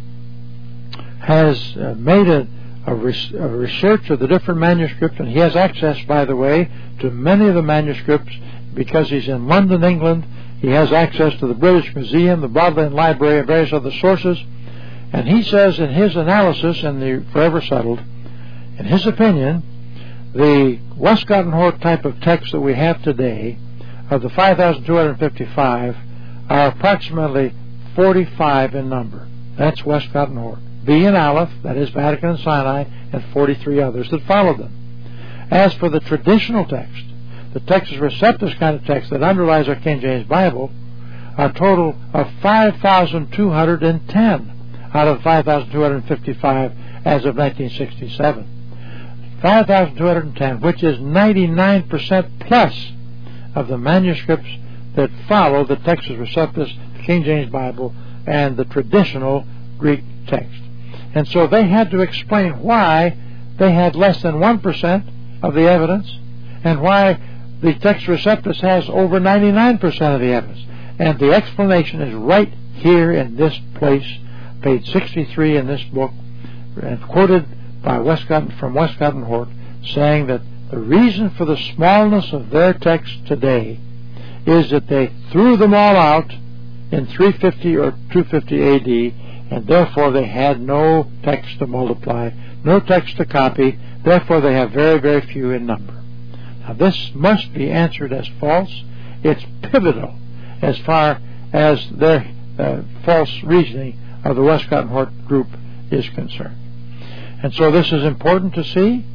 has uh, made a, a, res- a research of the different manuscripts, and he has access, by the way, to many of the manuscripts because he's in London, England. He has access to the British Museum, the Bodleian Library, and various other sources. And he says in his analysis in the Forever Settled, in his opinion, the Westcott and Hort type of text that we have today, of the five thousand two hundred fifty-five, are approximately forty-five in number. That's Westcott and Hort. B and Aleph, that is Vatican and Sinai, and forty-three others that followed them. As for the traditional text, the Textus Receptus kind of text that underlies our King James Bible, a total of five thousand two hundred ten out of five thousand two hundred fifty-five as of nineteen sixty-seven. five thousand two hundred ten, which is ninety-nine percent plus of the manuscripts that follow the Textus Receptus, the King James Bible, and the traditional Greek text. And so they had to explain why they had less than one percent of the evidence and why the Textus Receptus has over ninety-nine percent of the evidence. And the explanation is right here in this place, page sixty-three in this book, and quoted by Westcott, from Westcott and Hort, saying that the reason for the smallness of their text today is that they threw them all out in three fifty or two fifty A D, and therefore they had no text to multiply, no text to copy, therefore they have very, very few in number. Now this must be answered as false. It's pivotal as far as their uh, false reasoning of the Westcott and Hort group is concerned. And so this is important to see.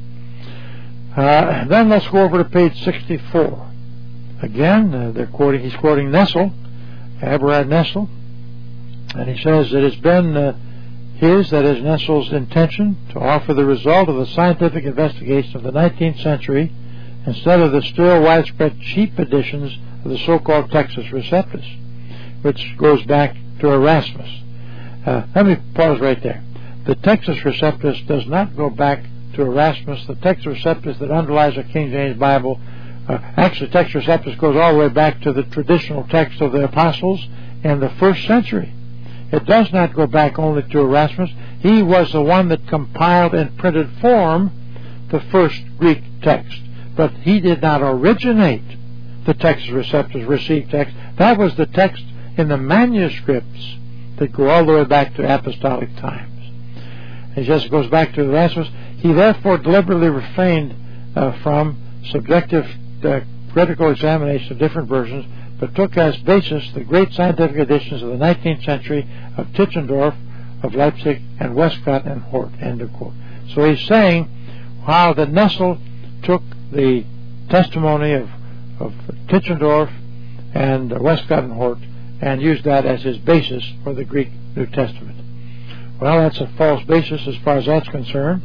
Uh, then let's go over to page sixty-four. Again, uh, they're quoting. He's quoting Nessel, Aberrad Nessel, and he says it has been uh, his, that is Nessel's, intention to offer the result of the scientific investigation of the nineteenth century instead of the still widespread cheap editions of the so-called Textus Receptus, which goes back to Erasmus. Uh, let me pause right there. The Textus Receptus does not go back to Erasmus. The Textus Receptus that underlies the King James Bible, uh, actually Textus Receptus goes all the way back to the traditional text of the apostles in the first century. It does not go back only to Erasmus. He was the one that compiled in printed form the first Greek text. but he did not originate the Textus Receptus received text. That was the text in the manuscripts that go all the way back to apostolic times. He just goes back to Erasmus. He therefore deliberately refrained uh, from subjective uh, critical examination of different versions, but took as basis the great scientific editions of the nineteenth century of Tischendorf, of Leipzig, and Westcott and Hort. End of quote. So he's saying how that Nessel took the testimony of, of Tischendorf and Westcott and Hort and used that as his basis for the Greek New Testament. Well, that's a false basis as far as that's concerned,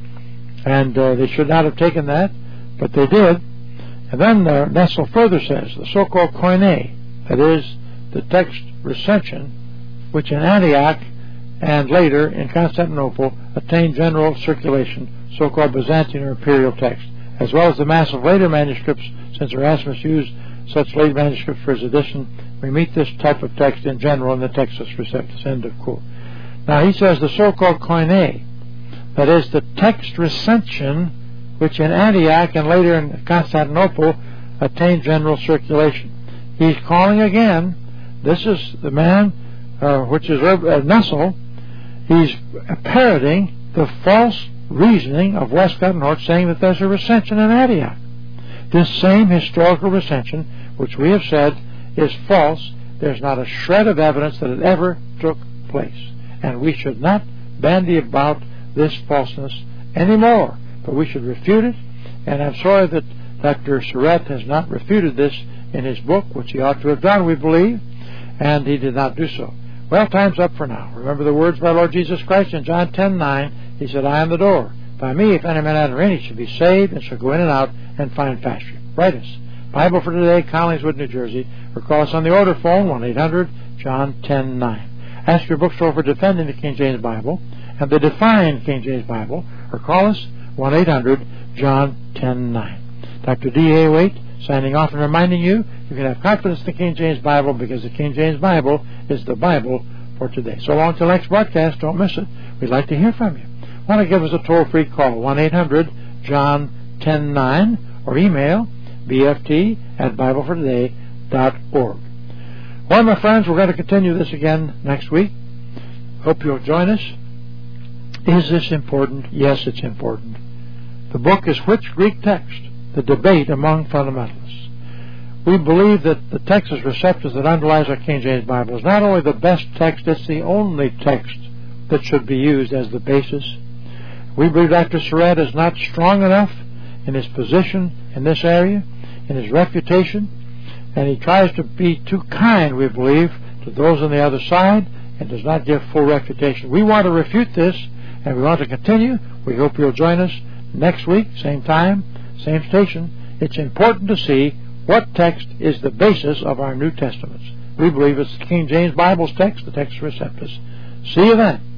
and uh, they should not have taken that, but they did. And then uh, Nessel further says the so-called Koine, that is, the text recension, which in Antioch and later in Constantinople attained general circulation, so-called Byzantine or imperial text, as well as the mass of later manuscripts, since Erasmus used such late manuscripts for his edition. We meet this type of text in general in the Textus Receptus. End of quote. Now he says the so-called Koine, that is, the text recension, which in Antioch and later in Constantinople attained general circulation. He's calling again, this is the man, uh, which is uh, Nessel, he's parroting the false reasoning of Westcott and Hort, saying that there's a recension in Antioch. This same historical recension, which we have said is false, there's not a shred of evidence that it ever took place. And we should not bandy about this falseness anymore, but we should refute it. And I'm sorry that Doctor Surratt has not refuted this in his book, which he ought to have done, we believe, and he did not do so. Well, time's up for now. Remember the words of our Lord Jesus Christ in John ten nine. He said, I am the door. By me, if any man enter in, he shall be saved and shall go in and out and find pasture. Write us. Bible for Today, Collingswood, New Jersey, or call us on the order phone, one eight hundred John ten nine. Ask your bookstore for Defending the King James Bible and the Defined King James Bible, or call us one eight hundred John ten nine. Doctor D A. Waite signing off and reminding you you can have confidence in the King James Bible, because the King James Bible is the Bible for today. So long till next broadcast. Don't miss it. We'd like to hear from you. Want to give us a toll-free call, one eight hundred John ten nine, or email b f t at bible for today dot org. Well, my friends, we're going to continue this again next week. Hope you'll join us. Is this important? Yes, it's important. The book is Which Greek Text? The Debate Among Fundamentalists. We believe that the Textus Receptus that underlies our King James Bible is not only the best text, it's the only text that should be used as the basis. We believe Doctor Surratt is not strong enough in his position in this area, in his reputation, and he tries to be too kind, we believe, to those on the other side, and does not give full refutation. We want to refute this, and we want to continue. We hope you'll join us next week, same time, same station. It's important to see what text is the basis of our New Testaments. We believe it's the King James Bible's text, the Textus Receptus. See you then.